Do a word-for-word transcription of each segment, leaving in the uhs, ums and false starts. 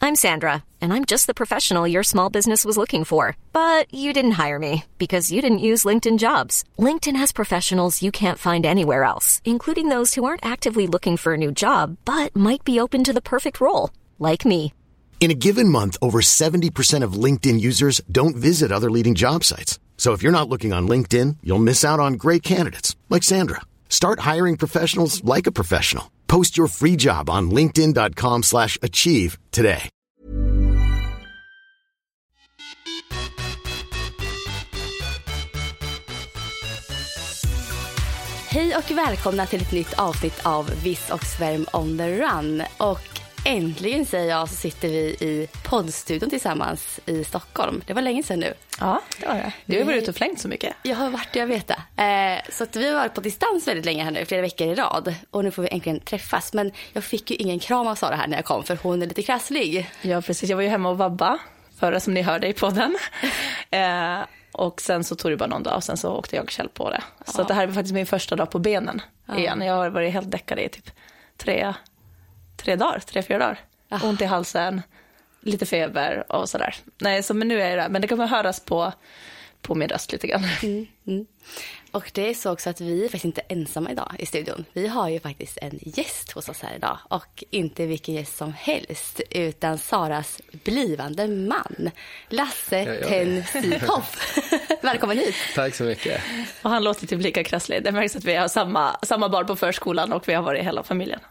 I'm Sandra, and I'm just the professional your small business was looking for. But you didn't hire me because you didn't use LinkedIn Jobs. LinkedIn has professionals you can't find anywhere else, including those who aren't actively looking for a new job, but might be open to the perfect role, like me. In a given month, over seventy percent of LinkedIn users don't visit other leading job sites. So if you're not looking on LinkedIn, you'll miss out on great candidates like Sandra. Start hiring professionals like a professional. Post your free job on linkedin dot com slash achieve today. Hej och välkomna till ett nytt avsnitt av Viss och Svärm on the run. Och äntligen, säger jag, så sitter vi i poddstudion tillsammans i Stockholm. Det var länge sedan nu. Ja, det var det. Du har varit ute och flängt så mycket. Jag har varit det, jag vet det. Eh, så att vi har varit på distans väldigt länge här nu, flera veckor i rad. Och nu får vi äntligen träffas. Men jag fick ju ingen kram av Sara här när jag kom, för hon är lite krasslig. Ja, precis. Jag var ju hemma och vabba förra, som ni hörde i podden. eh, och sen så tog det bara någon dag och sen så åkte jag själv på det. Ja. Så att det här var faktiskt min första dag på benen ja. igen. Jag har varit helt däckad i typ tre... Tre dagar, tre, fyra dagar. Ah. Ont i halsen, lite feber och sådär. Nej, så men nu är det där. Men det kommer höras på, på min röst lite grann. Mm, mm. Och det är så också att vi är faktiskt inte ensamma idag i studion. Vi har ju faktiskt en gäst hos oss här idag. Och inte vilken gäst som helst, utan Saras blivande man, Lasse ja, Tenn Sykhoff. Välkommen hit. Tack så mycket. Och han låter typ lika krasslig. Det märks att vi har samma, samma barn på förskolan och vi har varit hela familjen.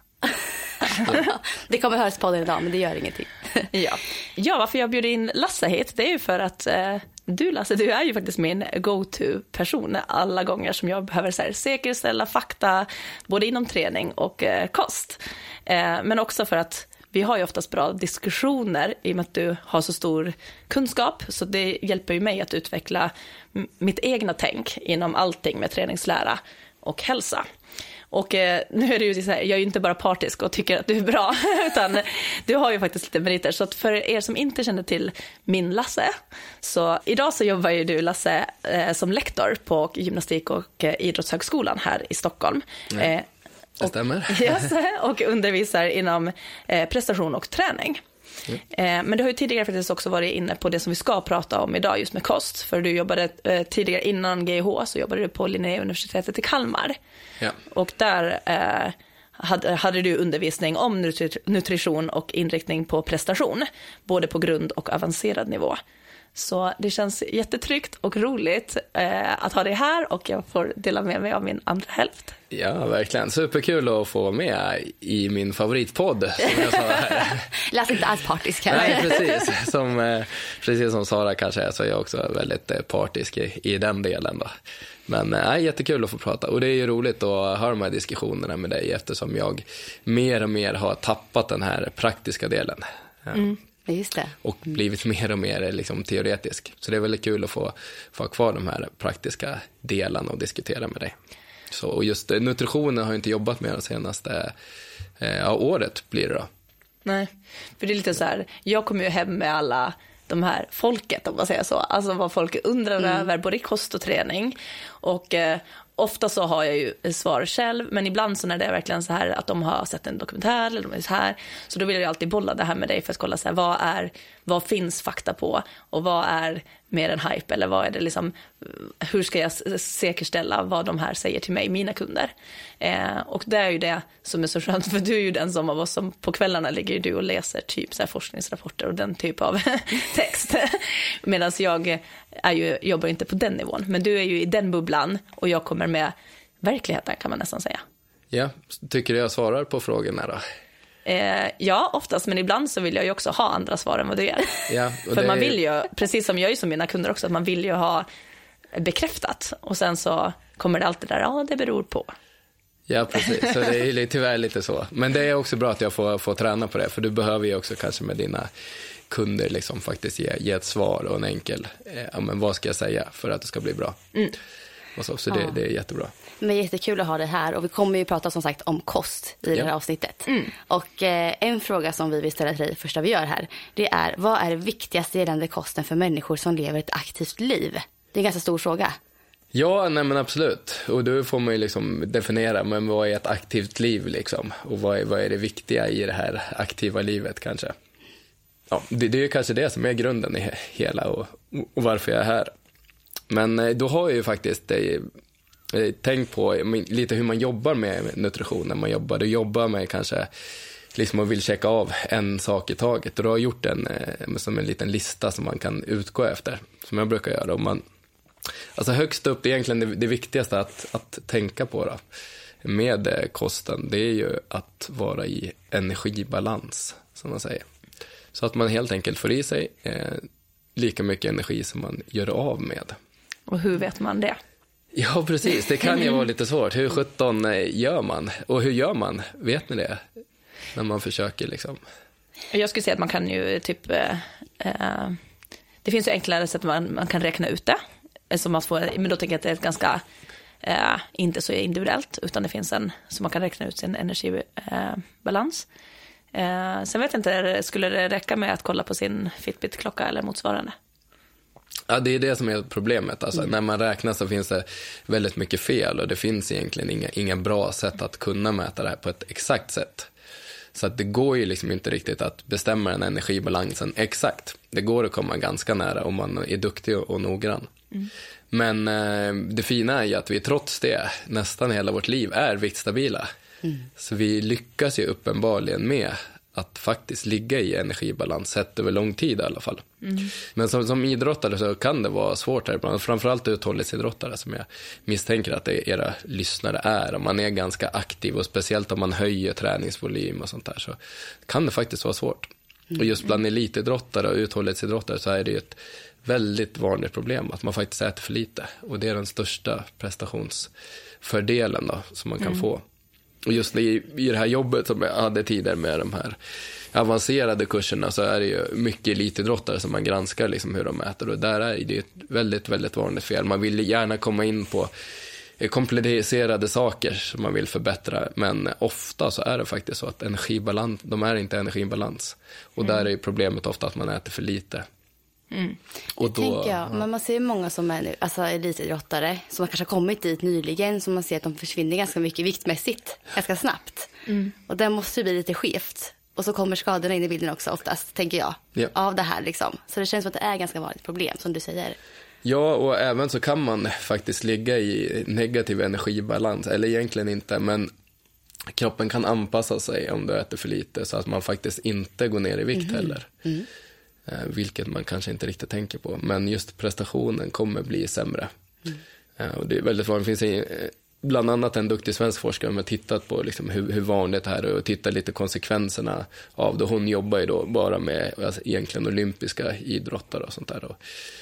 Det kommer höras på den idag, men det gör ingenting. ja. ja, varför jag bjuder in Lasse hit, det är ju för att eh, du, Lasse, du är ju faktiskt min go-to-person alla gånger som jag behöver så här, säkerställa fakta både inom träning och eh, kost. Eh, men också för att vi har ju oftast bra diskussioner i och med att du har så stor kunskap, så det hjälper ju mig att utveckla m- mitt egna tänk inom allting med träningslära och hälsa. Och eh, nu är det ju så här, jag är ju inte bara partisk och tycker att du är bra, utan du har ju faktiskt lite meriter. Så att för er som inte känner till min Lasse, så idag så jobbar ju du, Lasse, eh, som lektor på gymnastik- och eh, idrottshögskolan här i Stockholm. Ja, eh, det och, stämmer. Yes, och undervisar inom eh, prestation och träning. Mm. Eh, men du har ju tidigare faktiskt också varit inne på det som vi ska prata om idag, just med kost. För du jobbade eh, tidigare innan G I H, så jobbade du på Linnéuniversitetet i Kalmar. Ja. Och där eh, hade, hade du undervisning om nutri- nutrition och inriktning på prestation, både på grund- och avancerad nivå. Så det känns jättetryggt och roligt eh, att ha det här, och jag får dela med mig av min andra hälft. Ja, verkligen. Superkul att få vara med i min favoritpodd, som jag sa här. Läs inte alls partisk här. Nej, precis. Som, eh, precis som Sara kanske är, så är jag också väldigt eh, partisk i, i den delen då. Men det eh, är jättekul att få prata, och det är ju roligt att ha de här diskussionerna med dig, eftersom jag mer och mer har tappat den här praktiska delen. Ja. Mm. Just det. Och blivit mer och mer liksom teoretisk. Så det är väldigt kul att få, få ha kvar de här praktiska delarna och diskutera med dig. Så, och just nutritionen har jag inte jobbat med det senaste eh, året blir det då. Nej, för det är lite så här, jag kommer ju hem med alla de här folket, om man säger så. Alltså vad folk undrar mm. över, både kost och träning. Och eh, ofta så har jag ju svar själv, men ibland så när det är verkligen så här att de har sett en dokumentär eller de är så här, så då vill jag ju alltid bolla det här med dig för att kolla så här, vad är, vad finns fakta på, och vad är mer en hype, eller vad är det liksom, hur ska jag säkerställa vad de här säger till mig, mina kunder. Eh, och det är ju det som är så skönt, för du är ju den som av oss som på kvällarna ligger du och läser typ så här forskningsrapporter och den typ av text, medan jag är ju, jobbar inte på den nivån, men du är ju i den bubblan och jag kommer med verkligheten, kan man nästan säga. Ja, tycker du jag svarar på frågorna då? Eh, ja, oftast, men ibland så vill jag ju också ha andra svar än vad du gör. Ja, för det... man vill ju, precis som jag är som mina kunder också, att man vill ju ha bekräftat, och sen så kommer det alltid där, ja det beror på. Ja, precis. Så det är tyvärr lite så. Men det är också bra att jag får, får träna på det, för du behöver ju också kanske med dina kunder liksom faktiskt ge, ge ett svar och en enkel, eh, ja, men vad ska jag säga för att det ska bli bra. Mm. Och så så det, ja. det är jättebra. Men jättekul att ha det här, och vi kommer ju prata som sagt om kost i ja. det här avsnittet. Mm. Och eh, en fråga som vi vill ställa till dig första vi gör här, det är, vad är det viktigaste gällande kosten för människor som lever ett aktivt liv? Det är en ganska stor fråga. Ja, nej men absolut. Och då får man ju liksom definiera, men vad är ett aktivt liv liksom? Och vad är, vad är det viktiga i det här aktiva livet kanske? ja, det, det är ju kanske det som är grunden i hela och, och varför jag är här. Men då har jag ju faktiskt eh, tänkt på lite hur man jobbar med nutrition när man jobbar. Du jobbar med kanske liksom och vill checka av en sak i taget. Och du har gjort en, eh, som en liten lista som man kan utgå efter, som jag brukar göra. Och man, alltså högst upp, det är egentligen det, det viktigaste att, att tänka på då, med eh, kosten, det är ju att vara i energibalans, som man säger. Så att man helt enkelt får i sig eh, lika mycket energi som man gör av med. Och hur vet man det? Ja, precis. Det kan ju vara lite svårt. Hur sjutton gör man? Och hur gör man? Vet ni det? När man försöker liksom. Jag skulle säga att man kan ju typ... Eh, det finns ju enklare sätt att man, man kan räkna ut det. Alltså man får, men då tänker jag att det är ett ganska... Eh, inte så individuellt, utan det finns en... Så man kan räkna ut sin energibalans. Eh, eh, sen vet jag inte, skulle det räcka med att kolla på sin Fitbit-klocka eller motsvarande? Ja, det är det som är problemet. Alltså, mm. När man räknar så finns det väldigt mycket fel och det finns egentligen inga, inga bra sätt att kunna mäta det här på ett exakt sätt. Så att det går ju liksom inte riktigt att bestämma den energibalansen exakt. Det går att komma ganska nära om man är duktig och, och noggrann. Mm. Men eh, det fina är ju att vi trots det nästan hela vårt liv är viktstabila. Mm. Så vi lyckas ju uppenbarligen med att faktiskt ligga i energibalans sett över lång tid i alla fall. Mm. Men som, som idrottare så kan det vara svårt här ibland. Framförallt uthållighetsidrottare som jag misstänker att det era lyssnare är. Om man är ganska aktiv och speciellt om man höjer träningsvolym och sånt där så kan det faktiskt vara svårt. Mm. Och just bland elitidrottare och uthållighetsidrottare så är det ju ett väldigt vanligt problem att man faktiskt äter för lite. Och det är den största prestationsfördelen då, som man kan mm. få. Och just i, i det här jobbet som jag hade tidigare med de här avancerade kurserna så är det ju mycket elitidrottare som man granskar liksom hur de äter. Och där är det ett väldigt, väldigt vanligt fel. Man vill gärna komma in på komplicerade saker som man vill förbättra. Men ofta så är det faktiskt så att energibalans, de är inte energibalans. Och mm. där är ju problemet ofta att man äter för lite. Mm. Och då, tänker jag, men man ser ju många som är nu, alltså elitidrottare som har kanske kommit dit nyligen, som man ser att de försvinner ganska mycket viktmässigt ganska snabbt. Mm. Och det måste ju bli lite skevt. Och så kommer skadorna in i bilden också oftast, tänker jag, ja. Av det här liksom. Så det känns som att det är ganska vanligt problem, som du säger. Ja, och även så kan man faktiskt ligga i negativ energibalans, eller egentligen inte, men kroppen kan anpassa sig om du äter för lite så att man faktiskt inte går ner i vikt mm. heller. Mm. Vilket man kanske inte riktigt tänker på. Men just prestationen kommer bli sämre. Mm. Och det är väldigt vanligt. Det finns bland annat en duktig svensk forskare som har tittat på liksom hur, hur vanligt det här är och tittat lite konsekvenserna av det. Hon jobbar ju då bara med alltså, egentligen olympiska idrottare och sånt där. Och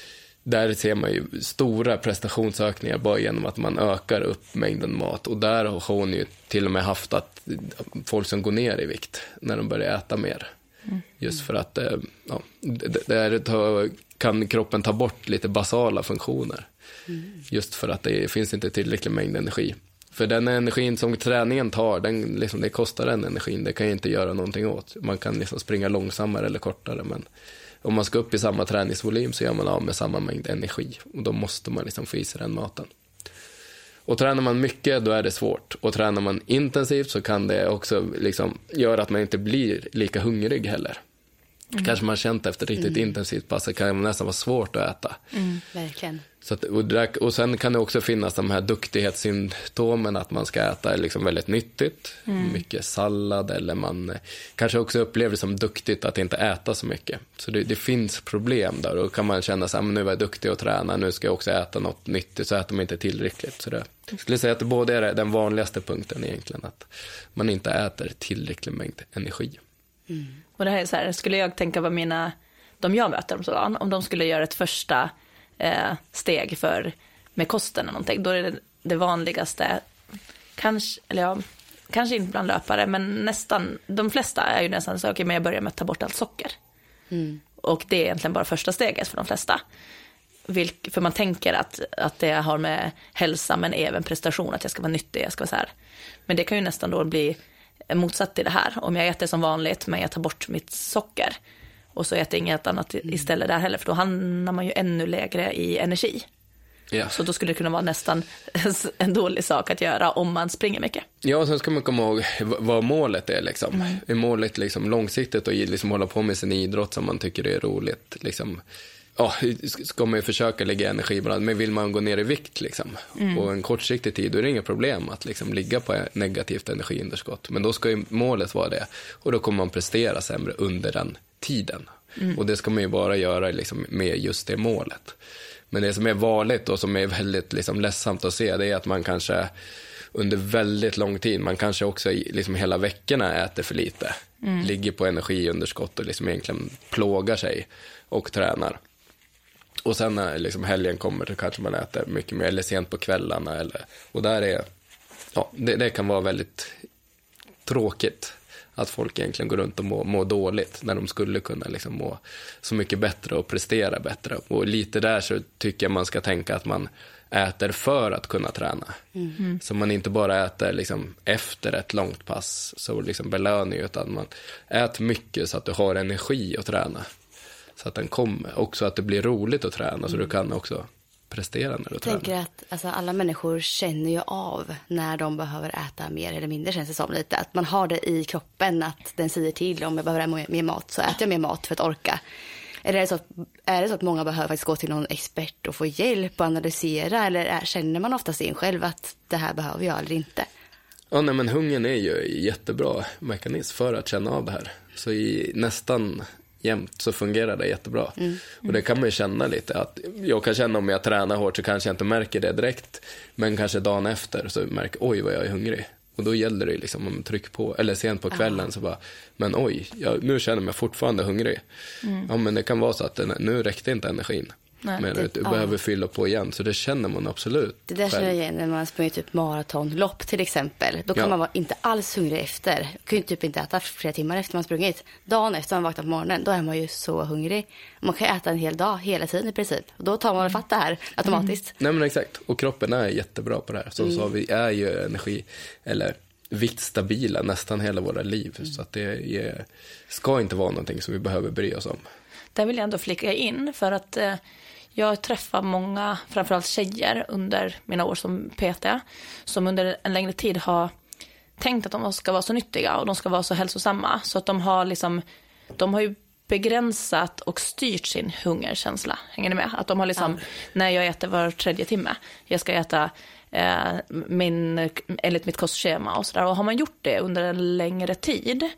där ser man ju stora prestationsökningar bara genom att man ökar upp mängden mat. Och där har hon ju till och med haft att folk som går ner i vikt när de börjar äta mer. Mm. Just för att ja, där kan kroppen ta bort lite basala funktioner. Mm. Just för att det finns inte tillräcklig mängd energi. För den energin som träningen tar, den, liksom, det kostar den energin. Det kan ju inte göra någonting åt. Man kan liksom springa långsammare eller kortare. Men om man ska upp i samma träningsvolym så gör man av med samma mängd energi. Och då måste man liksom få i sig den maten. Och tränar man mycket, då är det svårt. Och tränar man intensivt så kan det också liksom göra att man inte blir lika hungrig heller. Mm. Kanske man har känt efter riktigt mm. intensivt pass, så kan det nästan vara svårt att äta. Mm, verkligen. Så att, och, där, och sen kan det också finnas de här duktighetssymptomen att man ska äta liksom väldigt nyttigt. Mm. Mycket sallad, eller man kanske också upplever det som duktigt att inte äta så mycket. Så det, det finns problem där. Och kan man känna så här, men nu var jag duktig att träna, nu ska jag också äta något nyttigt, så äter man inte tillräckligt. Så det, jag skulle säga att det både är den vanligaste punkten egentligen, att man inte äter tillräcklig mängd energi. Mm. Och det här är så här, skulle jag tänka vad mina, de jag möter om sådan, om de skulle göra ett första eh, steg för med kosten eller någonting, då är det det vanligaste, kanske, eller ja, kanske inte bland löpare, men nästan, de flesta är ju nästan så, okej, okay, men jag börjar med att ta bort allt socker. Mm. Och det är egentligen bara första steget för de flesta. Vilk, för man tänker att, att det har med hälsa, men även prestation, att jag ska vara nyttig, jag ska vara så här. Men det kan ju nästan då bli motsatt till det här. Om jag äter som vanligt, men jag tar bort mitt socker och så äter jag inget annat istället där heller, för då hamnar man ju ännu lägre i energi. Ja. Så då skulle det kunna vara nästan en dålig sak att göra om man springer mycket. Ja, och sen ska man komma ihåg vad målet är. Liksom. Mm. Är målet liksom långsiktigt och liksom hålla på med sin idrott som man tycker är roligt? Liksom. Ja, ska man ju försöka lägga energi på det, men vill man gå ner i vikt liksom, mm. och en kortsiktig tid, då är det inga problem att liksom ligga på negativt energiunderskott. Men då ska ju målet vara det, och då kommer man prestera sämre under den tiden. Mm. Och det ska man ju bara göra liksom med just det målet. Men det som är vanligt och som är väldigt liksom ledsamt att se, det är att man kanske under väldigt lång tid, man kanske också liksom hela veckorna äter för lite, mm. ligger på energiunderskott och liksom egentligen plågar sig och tränar. Och sen när liksom helgen kommer så kanske man äter mycket mer, eller sent på kvällarna. Eller, och där är, ja, det, det kan vara väldigt tråkigt att folk egentligen går runt och mår må dåligt när de skulle kunna liksom må så mycket bättre och prestera bättre. Och lite där så tycker jag man ska tänka att man äter för att kunna träna. Mm. Så man inte bara äter liksom efter ett långt pass så liksom belöning, utan man äter mycket så att du har energi att träna. Så att den kommer. Också att det blir roligt att träna, mm. så du kan också prestera när du jag tränar. Jag tänker att alltså, alla människor känner ju av när de behöver äta mer eller mindre, känns det som lite. Att man har det i kroppen, att den säger till om jag behöver mer, mer mat, så äter jag mer mat för att orka. Eller är det så att, är det så att många behöver faktiskt gå till någon expert och få hjälp och analysera? Eller är, känner man oftast in själv att det här behöver jag eller inte? Ja, nej, men hungern är ju en jättebra mekanism för att känna av det här. Så i nästan jämt så fungerar det jättebra. Mm. Mm. Och det kan man ju känna lite. Att jag kan känna om jag tränar hårt så kanske jag inte märker det direkt. Men kanske dagen efter så märker oj vad jag är hungrig. Och då gäller det liksom om tryck på, eller sent på kvällen, ah. så bara, men oj, jag, nu känner jag mig fortfarande hungrig. Mm. Ja, men det kan vara så att den, nu räckte inte energin. Nej, men det, du ja. behöver fylla på igen, så det känner man absolut. Det där känner jag igen när man springer typ maratonlopp till exempel. Då kan ja. man vara inte alls hungrig efter. Man kan ju typ inte äta flera timmar efter man sprungit. Dagen efter man vaknar på morgonen, då är man ju så hungrig. Man kan äta en hel dag, hela tiden i princip. Och då tar man fatt det här automatiskt. Mm. Nej men exakt, och kroppen är jättebra på det här. Så, mm. så vi är ju energi, eller viktstabila nästan hela våra liv. Mm. Så att det är, ska inte vara någonting som vi behöver bry oss om. Där vill jag ändå flika in, för att eh, jag träffar många, framförallt tjejer under mina år som P T, som under en längre tid har tänkt att de ska vara så nyttiga och de ska vara så hälsosamma. Så att de har liksom, de har ju begränsat och styrt sin hungerkänsla. Hänger ni med? Att de har liksom, ja. när jag äter var tredje timme, jag ska äta eh, min, enligt mitt kostschema och sådär. Och har man gjort det under en längre tid,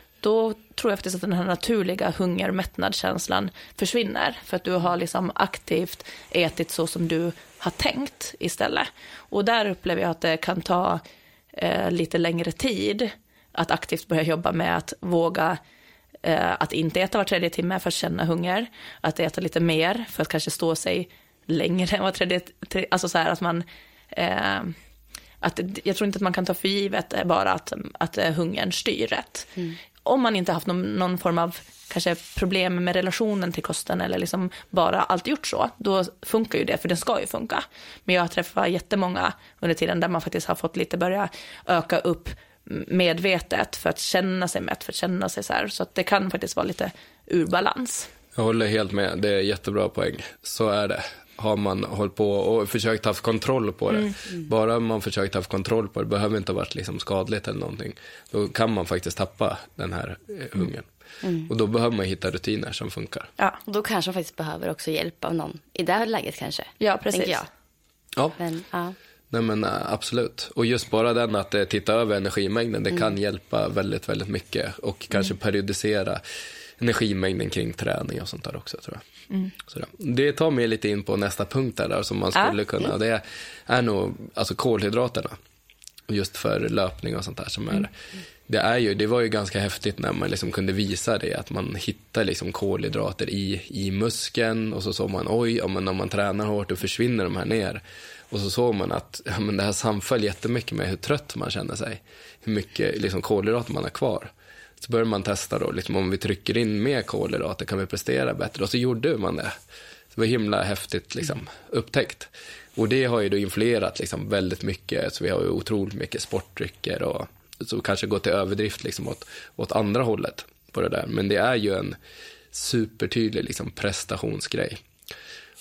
då tror jag faktiskt att den här naturliga hungermättnadskänslan försvinner. För att du har liksom aktivt ätit så som du har tänkt istället. Och där upplever jag att det kan ta eh, lite längre tid att aktivt börja jobba med att våga eh, att inte äta var tredje timme för att känna hunger. Att äta lite mer för att kanske stå sig längre än var tredje timme. Alltså så här att man... Eh, att, jag tror inte att man kan ta för givet bara att, att hungern styr rätt. Mm. Om man inte haft någon, någon form av kanske problem med relationen till kosten eller liksom bara alltid gjort så, då funkar ju det, för den ska ju funka. Men jag har träffat jättemånga under tiden där man faktiskt har fått lite börja öka upp medvetet för att känna sig mätt, för att känna sig så här. Så att det kan faktiskt vara lite ur balans. Jag håller helt med, det är jättebra poäng. Så är det. Har man hållit på och försökt ha kontroll på det. Mm. Mm. Bara man försökt ha kontroll på det, behöver inte ha varit liksom skadligt eller någonting. Då kan man faktiskt tappa den här eh, hungern. Mm. Och då behöver man hitta rutiner som funkar. Ja, och då kanske man faktiskt behöver också hjälp av någon i det här läget kanske. Ja, precis. Jag. Ja. Men, ja. Nej men absolut. Och just bara den att eh, titta över energimängden, det mm. kan hjälpa väldigt, väldigt mycket. Och kanske mm. periodisera energimängden kring träning och sånt där också, tror jag. Mm. Sådär. Det tar mig lite in på nästa punkt där, där som man skulle ah, kunna. Mm. Det är nog alltså kolhydraterna. Just för löpning och sånt där som är. Mm. Det är ju, det var ju ganska häftigt när man liksom kunde visa det, att man hittar liksom kolhydrater i, i muskeln, och så såg man oj, om man, när man tränar hårt då försvinner de här ner. Och så såg man att ja, men det här samföll jättemycket med hur trött man känner sig. Hur mycket liksom kolhydrater man har kvar. Så började man testa då, liksom, om vi trycker in mer kolhydrater kan vi prestera bättre. Och så gjorde man det. Det var himla häftigt liksom, upptäckt. Och det har ju då influerat liksom, väldigt mycket. Så vi har ju otroligt mycket sportdrycker och så kanske går till överdrift liksom, åt, åt andra hållet på det där. Men det är ju en supertydlig liksom, prestationsgrej.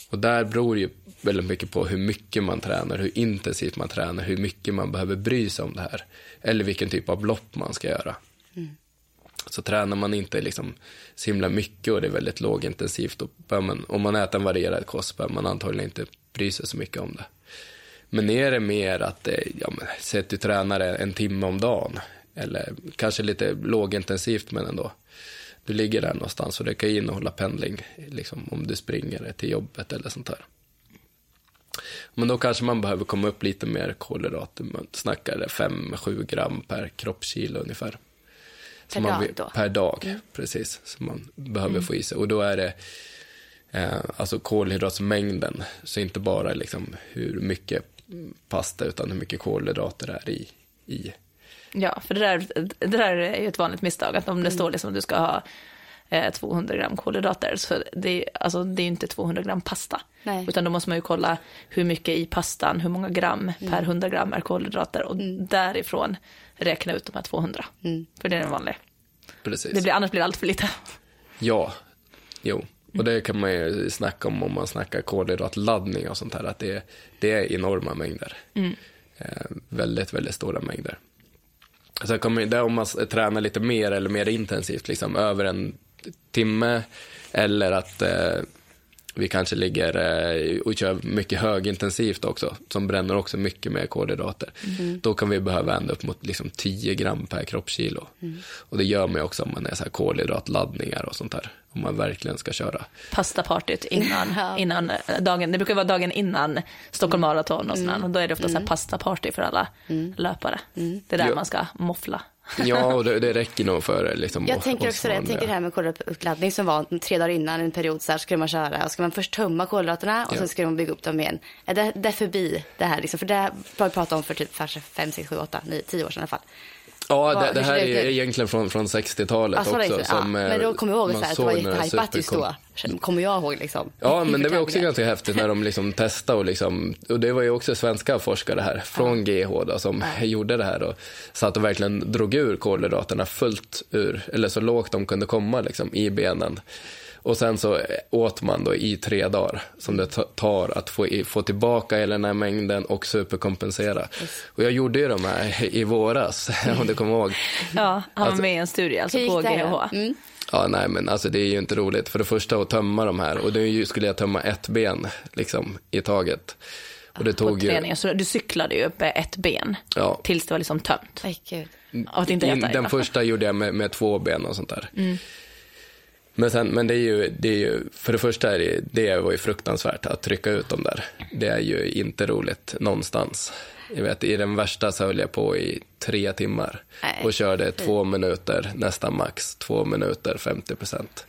Och där beror ju väldigt mycket på hur mycket man tränar, hur intensivt man tränar, hur mycket man behöver bry sig om det här. Eller vilken typ av lopp man ska göra. Mm. Så tränar man inte liksom så himla mycket och det är väldigt lågintensivt, då bör man, om man äter en varierad kost, bör man antagligen inte bry sig så mycket om det. Men är det mer att, ja, men, säg att du tränar en timme om dagen, eller kanske lite lågintensivt men ändå. Du ligger där någonstans och det kan innehålla pendling, liksom, om du springer till jobbet eller sånt där. Men då kanske man behöver komma upp lite mer kolhydrater. Man snackar fem till sju gram per kroppskilo ungefär. Per man, dag då? Per dag, mm. precis. Som man behöver mm. få i sig. Och då är det eh, alltså kolhydratsmängden. Så inte bara liksom hur mycket pasta utan hur mycket kolhydrater det är i. i. Ja, för det där, det där är ju ett vanligt misstag. Att om det mm. står liksom att du ska ha eh, tvåhundra gram kolhydrater, så det är, alltså, det är inte tvåhundra gram pasta. Nej. Utan då måste man ju kolla hur mycket i pastan, hur många gram mm. per hundra gram är kolhydrater. Och mm. därifrån räkna ut de här tvåhundra. Mm. För det är den vanliga. Precis. Det blir, annars blir det allt för lite. Ja, jo. Och det kan man ju snacka om om man snackar kolhydratladdning och sånt här. Att det, det är enorma mängder. Mm. Eh, väldigt, väldigt stora mängder. Så kommer det om man tränar lite mer eller mer intensivt, liksom över en timme, eller att eh, vi kanske ligger eh, och kör mycket högintensivt också, som bränner också mycket mer kolhydrater. Mm. Då kan vi behöva ända upp mot liksom tio gram per kroppskilo. Mm. Och det gör man också om man är så här kolhydratladdningar och sånt där. Om man verkligen ska köra. Pastapartyt innan, innan dagen. Det brukar vara dagen innan Stockholm Marathon och sådär. Mm. Och då är det ofta så här pastaparty för alla mm. löpare. Mm. Det är där jo. man ska moffla. Ja, och det, det räcker nog för liksom, jag tänker också det, jag tänker det här med kolhydratuppladdning som var tre dagar innan en period, så här skulle man köra och ska man först tumma kolhydraterna och ja. sen ska man bygga upp dem igen. Är det, det är förbi det här liksom, för det har vi pratat om för typ fem, sex, sju, åtta, nio, tio år sedan i alla fall. Ja, det, det här är egentligen från, från sextiotalet alltså, också. Som, ja, men då kommer jag ihåg så här, att det var jättehypat just då. Kommer jag ihåg liksom. Ja, men det var också ganska häftigt när de liksom testade och liksom, och det var ju också svenska forskare här från ja. G H då, som ja. gjorde det här och satt och verkligen drog ur kolhydraterna fullt ur, eller så lågt de kunde komma liksom i benen. Och sen så åt man då i tre dagar som det tar att få, få tillbaka hela den här mängden och superkompensera. Och jag gjorde ju de här i våras, om du kommer ihåg. Ja, han var alltså, med i en studie alltså på G H. Mm. Ja, nej men alltså det är ju inte roligt. För det första att tömma de här, och då skulle jag tömma ett ben liksom i taget. Och det tog ju... träningen, så du cyklade ju upp ett ben ja. tills det var liksom tömt. Aj, gud. Att inte äta den första gjorde jag med, med två ben och sånt där. Mm. Men, sen, men det är ju, det är ju, för det första är det, det var ju fruktansvärt att trycka ut dem där. Det är ju inte roligt någonstans. Jag vet, i den värsta så höll jag på i tre timmar Nej. och körde två minuter, nästan max, två minuter, femtio procent.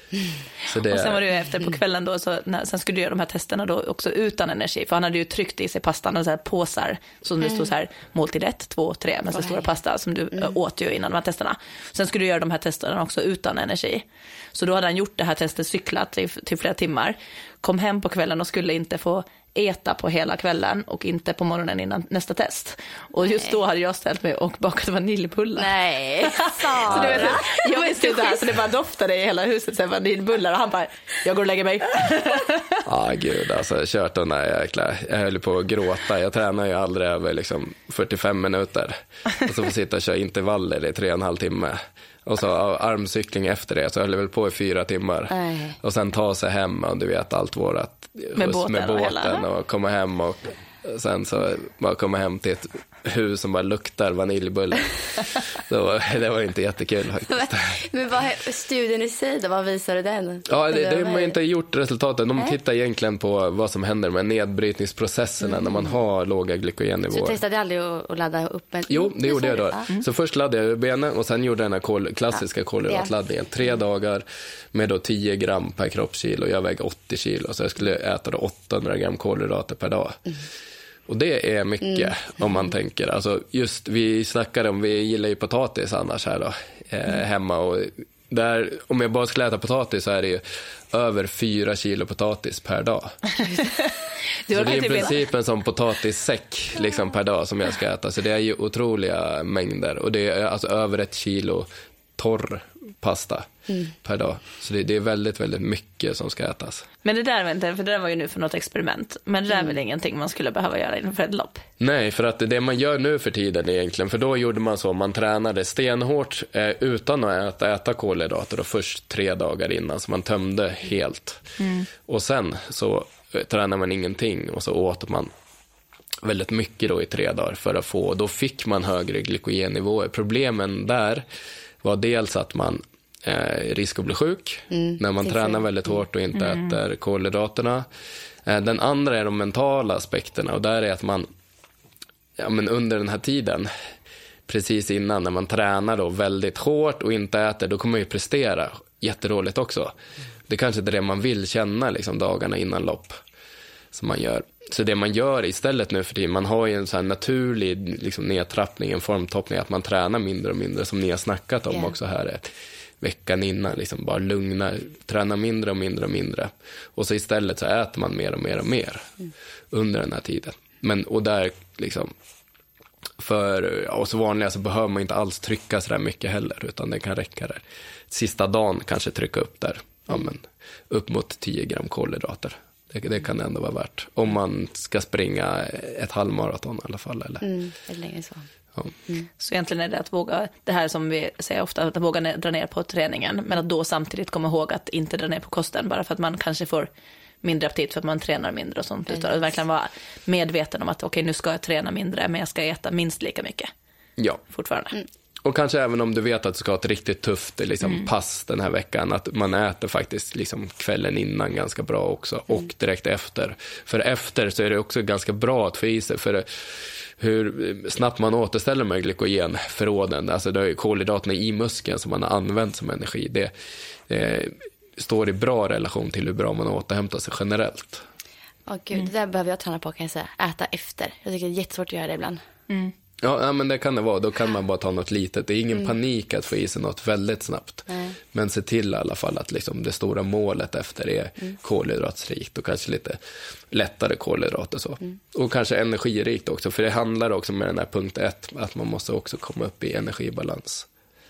Så det... Och sen var det ju efter på kvällen då, så när, sen skulle du göra de här testerna då också utan energi, för han hade ju tryckt i sig pastan och så här påsar som det stod så här måltid ett, två, tre med så stora pasta som du mm. åt ju innan de här testerna. Sen skulle du göra de här testerna också utan energi. Så då hade han gjort det här testet, cyklat till, till flera timmar, kom hem på kvällen och skulle inte få äta på hela kvällen och inte på morgonen innan nästa test. Och just då hade jag ställt mig och bakat vaniljbullar. Nej, så du vet, jag visste inte det här, så det bara doftade i hela huset så vaniljbullar och han bara, jag går och lägger mig. Ja, ah, gud, alltså jag kört den där jäkla, jag höll på att gråta. Jag tränar ju aldrig över liksom fyrtiofem minuter. Och så får sitta och köra intervaller i tre och en halv timme. Och så armcykling efter det, så höll jag väl på i fyra timmar. Nej. Och sen ta sig hem och du vet allt vårat med båten, med båten och, och komma hem och sen så bara komma hem till ett hus som bara luktar vaniljbulle. Så det var inte jättekul faktiskt. Men vad studien i sig då, vad visade den? Ja, det, det har man inte gjort resultaten. De tittar egentligen på vad som händer med nedbrytningsprocesserna mm. när man har låga glykogennivåer. Så du testade aldrig att ladda upp en... Jo, det gjorde jag då. Mm. Så först laddade jag benen och sen gjorde jag den här kol- klassiska ja. kolhydratladdningen. Tre dagar med då tio gram per kroppskilo. Jag väger åttio kilo, så jag skulle äta då åttahundra gram kolhydrater per dag. Mm. Och det är mycket mm. om man tänker. Alltså just, vi snackade om, vi gillar ju potatis annars här då, eh, mm. hemma. Och där, om jag bara skulle äta potatis så är det ju över fyra kilo potatis per dag. det, så det är i princip en sån potatissäck liksom, per dag som jag ska äta. Så det är ju otroliga mängder. Och det är alltså över ett kilo torr pasta mm. per dag. Så det, det är väldigt, väldigt mycket som ska ätas. Men det där, vänta, för det där var ju nu för något experiment. Men det där är väl ingenting man skulle behöva göra inför ett lopp? Nej, för att det man gör nu för tiden egentligen, för då gjorde man så, man tränade stenhårt eh, utan att äta, äta kolhydrater och först tre dagar innan, så man tömde helt. Mm. Och sen så eh, tränade man ingenting och så åt man väldigt mycket då i tre dagar för att få, då fick man högre glykogennivåer. Problemen där var dels att man eh, risk att bli sjuk mm, när man tränar väldigt hårt och inte mm. äter kolhydraterna. Eh, den andra är de mentala aspekterna, och där är att man ja, men under den här tiden precis innan när man tränar då väldigt hårt och inte äter, då kommer man ju prestera jätteroligt också. Det är kanske inte det man vill känna liksom dagarna innan lopp som man gör. Så det man gör istället nu för tiden, man har ju en så här naturlig liksom nedtrappning, en formtoppning, att man tränar mindre och mindre, som ni har snackat om yeah. också här veckan innan, liksom bara lugna, träna mindre och mindre och mindre. Och så istället så äter man mer och mer och mer mm. under den här tiden. Men, och där liksom, för oss vanliga så behöver man inte alls trycka så där mycket heller, utan det kan räcka där. Sista dagen kanske trycka upp där, ja, men, upp mot tio gram kolhydrater. Det, det kan ändå vara värt. Om man ska springa ett halvmaraton i alla fall. Eller, mm, eller längre så. Ja. Mm. Så egentligen är det att våga, det här som vi säger ofta, att våga dra ner på träningen, men att då samtidigt komma ihåg att inte dra ner på kosten, bara för att man kanske får mindre aptit för att man tränar mindre och sånt. Utan att verkligen vara medveten om att okej, okay, nu ska jag träna mindre, men jag ska äta minst lika mycket. Ja. Fortfarande. Mm. Och kanske även om du vet att du ska ha ett riktigt tufft liksom, mm. pass den här veckan, att man äter faktiskt liksom, kvällen innan ganska bra också mm. och direkt efter. För efter så är det också ganska bra att få i sig, för hur snabbt man återställer med glykogenförråden, alltså det är kolhydraterna i muskeln som man har använt som energi, det, det står i bra relation till hur bra man återhämtar sig generellt. Åh gud, mm. det där behöver jag träna på, kan jag säga. Äta efter. Jag tycker det är jättesvårt att göra det ibland. Mm. Ja, men det kan det vara. Då kan man bara ta något litet. Det är ingen mm. panik att få i sig något väldigt snabbt. Mm. Men se till i alla fall att liksom det stora målet efter är mm. kolhydratsrikt och kanske lite lättare kolhydrater. Så. Mm. Och kanske energirikt också. För det handlar också med den här punkt ett att man måste också komma upp i energibalans.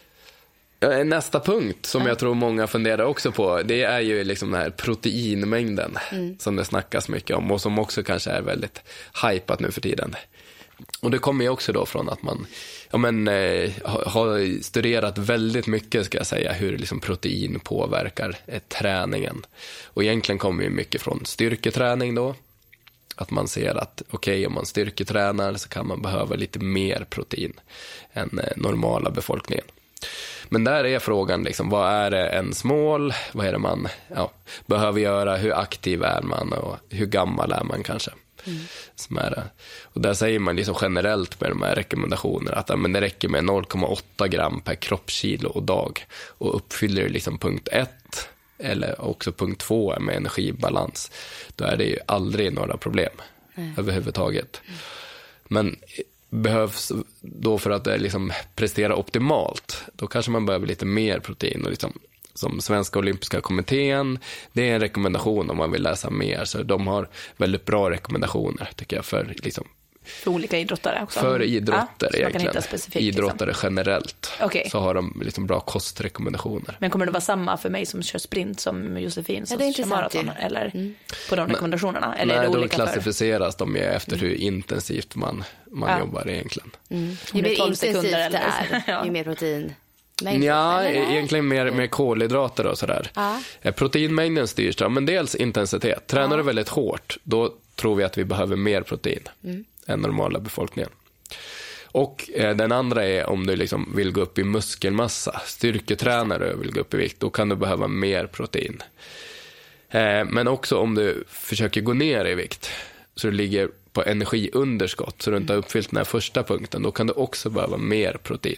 Nästa punkt som mm. jag tror många funderar också på, det är ju liksom den här proteinmängden mm. som det snackas mycket om och som också kanske är väldigt hypat nu för tiden. Och det kommer ju också då från att man ja men, eh, har studerat väldigt mycket, ska jag säga, hur liksom protein påverkar eh, träningen. Och egentligen kommer ju mycket från styrketräning då. Att man ser att okej, okay, om man styrketränar så kan man behöva lite mer protein än eh, normala befolkningen. Men där är frågan liksom, vad är det ens mål? Vad är det man ja, behöver göra? Hur aktiv är man? Och hur gammal är man kanske? Mm. Som är det. Och där säger man liksom generellt med de här rekommendationerna att ja, men det räcker med noll komma åtta gram per kroppskilo och dag. Och uppfyller liksom punkt ett eller också punkt två med energibalans, då är det ju aldrig några problem mm. överhuvudtaget. Mm. Men behövs då för att liksom prestera optimalt, då kanske man behöver lite mer protein. Och liksom, som Svenska Olympiska kommittén, det är en rekommendation om man vill läsa mer, så de har väldigt bra rekommendationer tycker jag för liksom för olika idrottare också. För idrottare ja, egentligen. Idrottare liksom. Generellt. Okay. Så har de liksom bra kostrekommendationer. Men kommer det vara samma för mig som kör sprint som Josefin som ja, kör maraton? Eller mm. på de rekommendationerna? Eller nej, är det då olika klassificeras för? de ju efter mm. hur intensivt man, man ja. jobbar egentligen. Mm. Ju mer intensivt det är, ja. ju mer protein. Mängd, ja, eller? Egentligen mer, mer kolhydrater och sådär. Ja. Proteinmängden styrs då, men dels intensitet. Tränar ja. du väldigt hårt, då tror vi att vi behöver mer protein mm. än normala befolkningen. Och eh, den andra är om du liksom vill gå upp i muskelmassa. Styrketränare vill gå upp i vikt, då kan du behöva mer protein. Eh, men också om du försöker gå ner i vikt, så du ligger på energiunderskott, så du inte har uppfyllt den här första punkten, då kan du också behöva mer protein.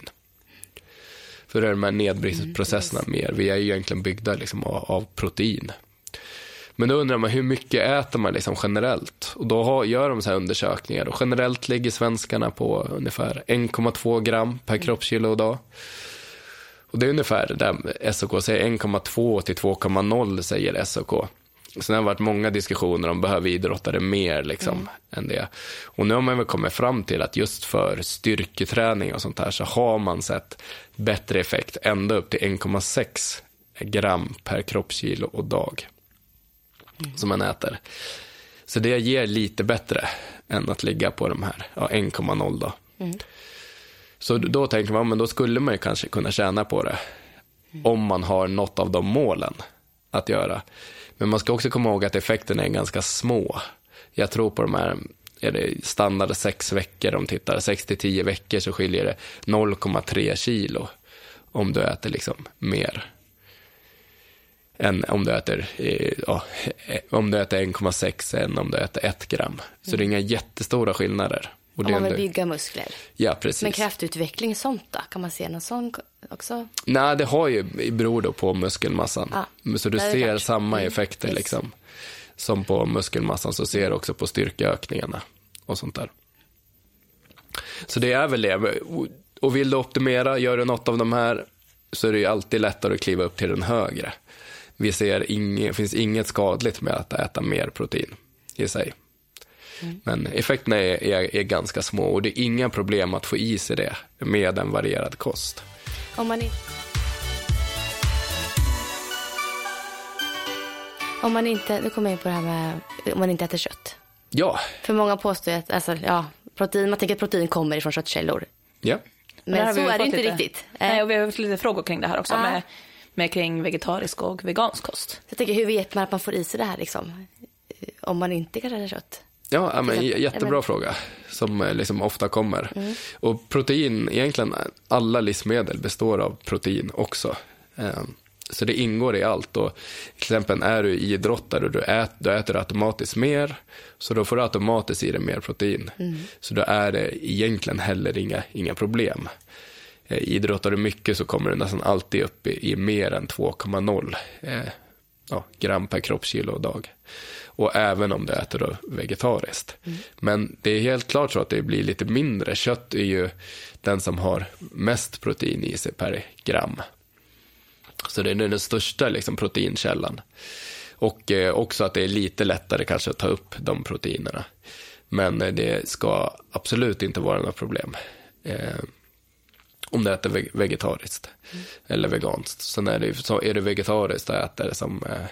För det är de här nedbrytningsprocesserna mm, mer. Vi är ju egentligen byggda liksom av, av protein. Men då undrar man hur mycket äter man liksom generellt. Och då har, gör de så här undersökningar. Och generellt ligger svenskarna på ungefär en komma två gram per kroppskilo och dag. Och det är ungefär där S O K säger en komma två till två komma noll säger S O K. Så det har varit många diskussioner om behöver idrottare mer liksom, mm. än det. Och nu har man väl kommit fram till att just för styrketräning och sånt här så har man sett bättre effekt ända upp till en komma sex gram per kroppskilo och dag mm. som man äter. Så det ger lite bättre än att ligga på de här ja, en komma noll då. Mm. Så då tänker man, men då skulle man ju kanske kunna tjäna på det mm. om man har något av de målen att göra. Men man ska också komma ihåg att effekterna är ganska små. Jag tror på de här, är det standard sex veckor om tittar, sex till tio veckor så skiljer det noll komma tre kilo om du äter liksom mer än om du äter, ja, om du äter en komma sex än om du äter ett gram. Så mm. det är inga jättestora skillnader. Och om man vill ändå... bygga muskler. Ja, precis. Men kraftutveckling sånt då? Kan man se någon sån också? Nej, det har ju beror då på muskelmassan. Ah, så du ser klart. Samma effekter mm. liksom. Som på muskelmassan så ser du också på styrkeökningarna och sånt där. Så det är väl det. Och vill du optimera, gör du något av de här så är det ju alltid lättare att kliva upp till den högre. Vi ser inget, finns inget skadligt med att äta mer protein i sig. Mm. Men effekterna är, är, är ganska små och det är inga problem att få i sig det med en varierad kost. Om man, i... om man inte, nu kommer jag in på det här med om man inte äter kött. Ja. För många påstår att alltså, ja, protein, man tänker att protein kommer ifrån köttkällor. Ja. Men, Men så är det inte lite, riktigt. Nej, och vi har fått lite frågor kring det här också. Ah. Med, med kring vegetarisk och vegansk kost. Så jag tänker, hur vet man att man får i sig det här liksom? Om man inte kan äta kött? Ja, men jättebra men... fråga som liksom ofta kommer. Mm. Och protein, egentligen alla livsmedel består av protein också. Så det ingår i allt. Och till exempel är du idrottare och du äter, du äter automatiskt mer, så då får du automatiskt i dig mer protein. Mm. Så då är det egentligen heller inga, inga problem. Idrottar du mycket så kommer du nästan alltid upp i, i mer än två komma noll eh, ja, gram per kroppskilo och dag. Och även om du äter då vegetariskt. Mm. Men det är helt klart så att det blir lite mindre. Kött är ju den som har mest protein i sig per gram. Så det är den största liksom, proteinkällan. Och eh, också att det är lite lättare kanske att ta upp de proteinerna. Men eh, det ska absolut inte vara något problem. Eh, om du äter vegetariskt mm. eller veganskt. Sen är det, så är det vegetariskt att äta det som... Eh,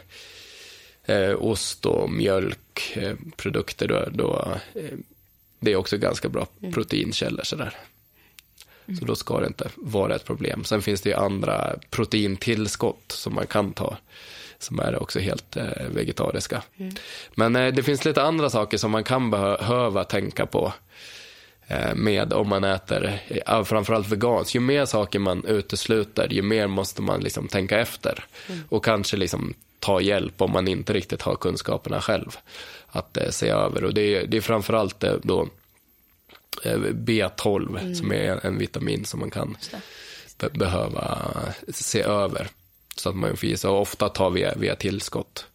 Eh, ost och mjölkprodukter eh, då, då eh, det är också ganska bra proteinkällor sådär. Mm. Så då ska det inte vara ett problem. Sen finns det ju andra proteintillskott som man kan ta som är också helt eh, vegetariska. Mm. Men eh, det finns lite andra saker som man kan behöva tänka på eh, med om man äter eh, framförallt veganskt. Ju mer saker man utesluter, ju mer måste man liksom tänka efter mm. och kanske liksom ta hjälp om man inte riktigt har kunskaperna själv att eh, se över. Och det är, det är framförallt eh, då eh, B tolv mm. som är en, en vitamin som man kan be- behöva se över så att man får i sig. Och ofta tar vi via tillskott.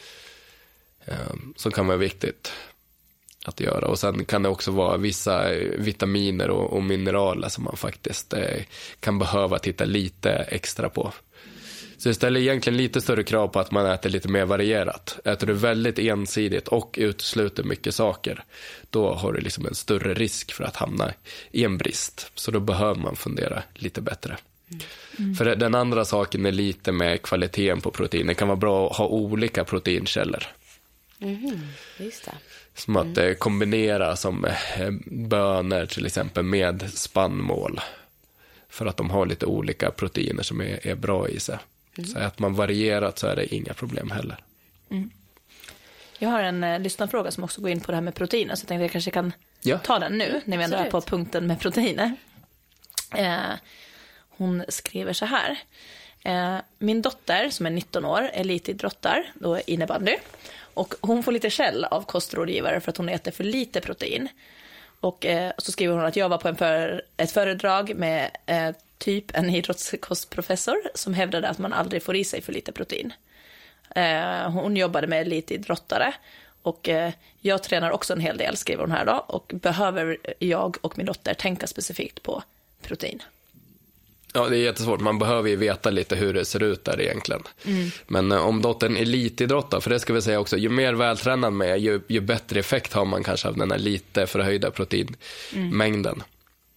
Eh, så kan vara viktigt att göra. Och sen kan det också vara vissa vitaminer och, och mineraler som man faktiskt eh, kan behöva titta lite extra på. Så det ställer egentligen lite större krav på att man äter lite mer varierat. Äter du väldigt ensidigt och utesluter mycket saker, då har du liksom en större risk för att hamna i en brist. Så då behöver man fundera lite bättre. Mm. För den andra saken är lite med kvaliteten på protein. Det kan vara bra att ha olika proteinkällor. Mm, just det. Som att mm. kombinera som bönor till exempel med spannmål. För att de har lite olika proteiner som är, är bra i sig. Mm. Så att man varierat så är det inga problem heller. Mm. Jag har en eh, lyssnarfråga som också går in på det här med proteiner. Så jag tänkte att jag kanske kan ja. ta den nu när vi ändå är på punkten med proteiner. Eh, hon skriver så här. Eh, min dotter som är nitton år, elitidrottar, då innebandy. Och hon får lite skäll av kostrådgivare för att hon äter för lite protein. Och eh, så skriver hon att jag var på en för, ett föredrag med eh, typ en idrottskostprofessor som hävdade att man aldrig får i sig för lite protein. Eh, hon jobbade med elitidrottare och eh, jag tränar också en hel del, skriver hon här då. Och behöver jag och min dotter tänka specifikt på protein? Ja, det är jättesvårt. Man behöver ju veta lite hur det ser ut där egentligen. Mm. Men eh, om dottern elitidrottar, för det ska vi säga också, ju mer vältränad man är, ju, ju bättre effekt har man kanske av den här lite förhöjda proteinmängden. Mm.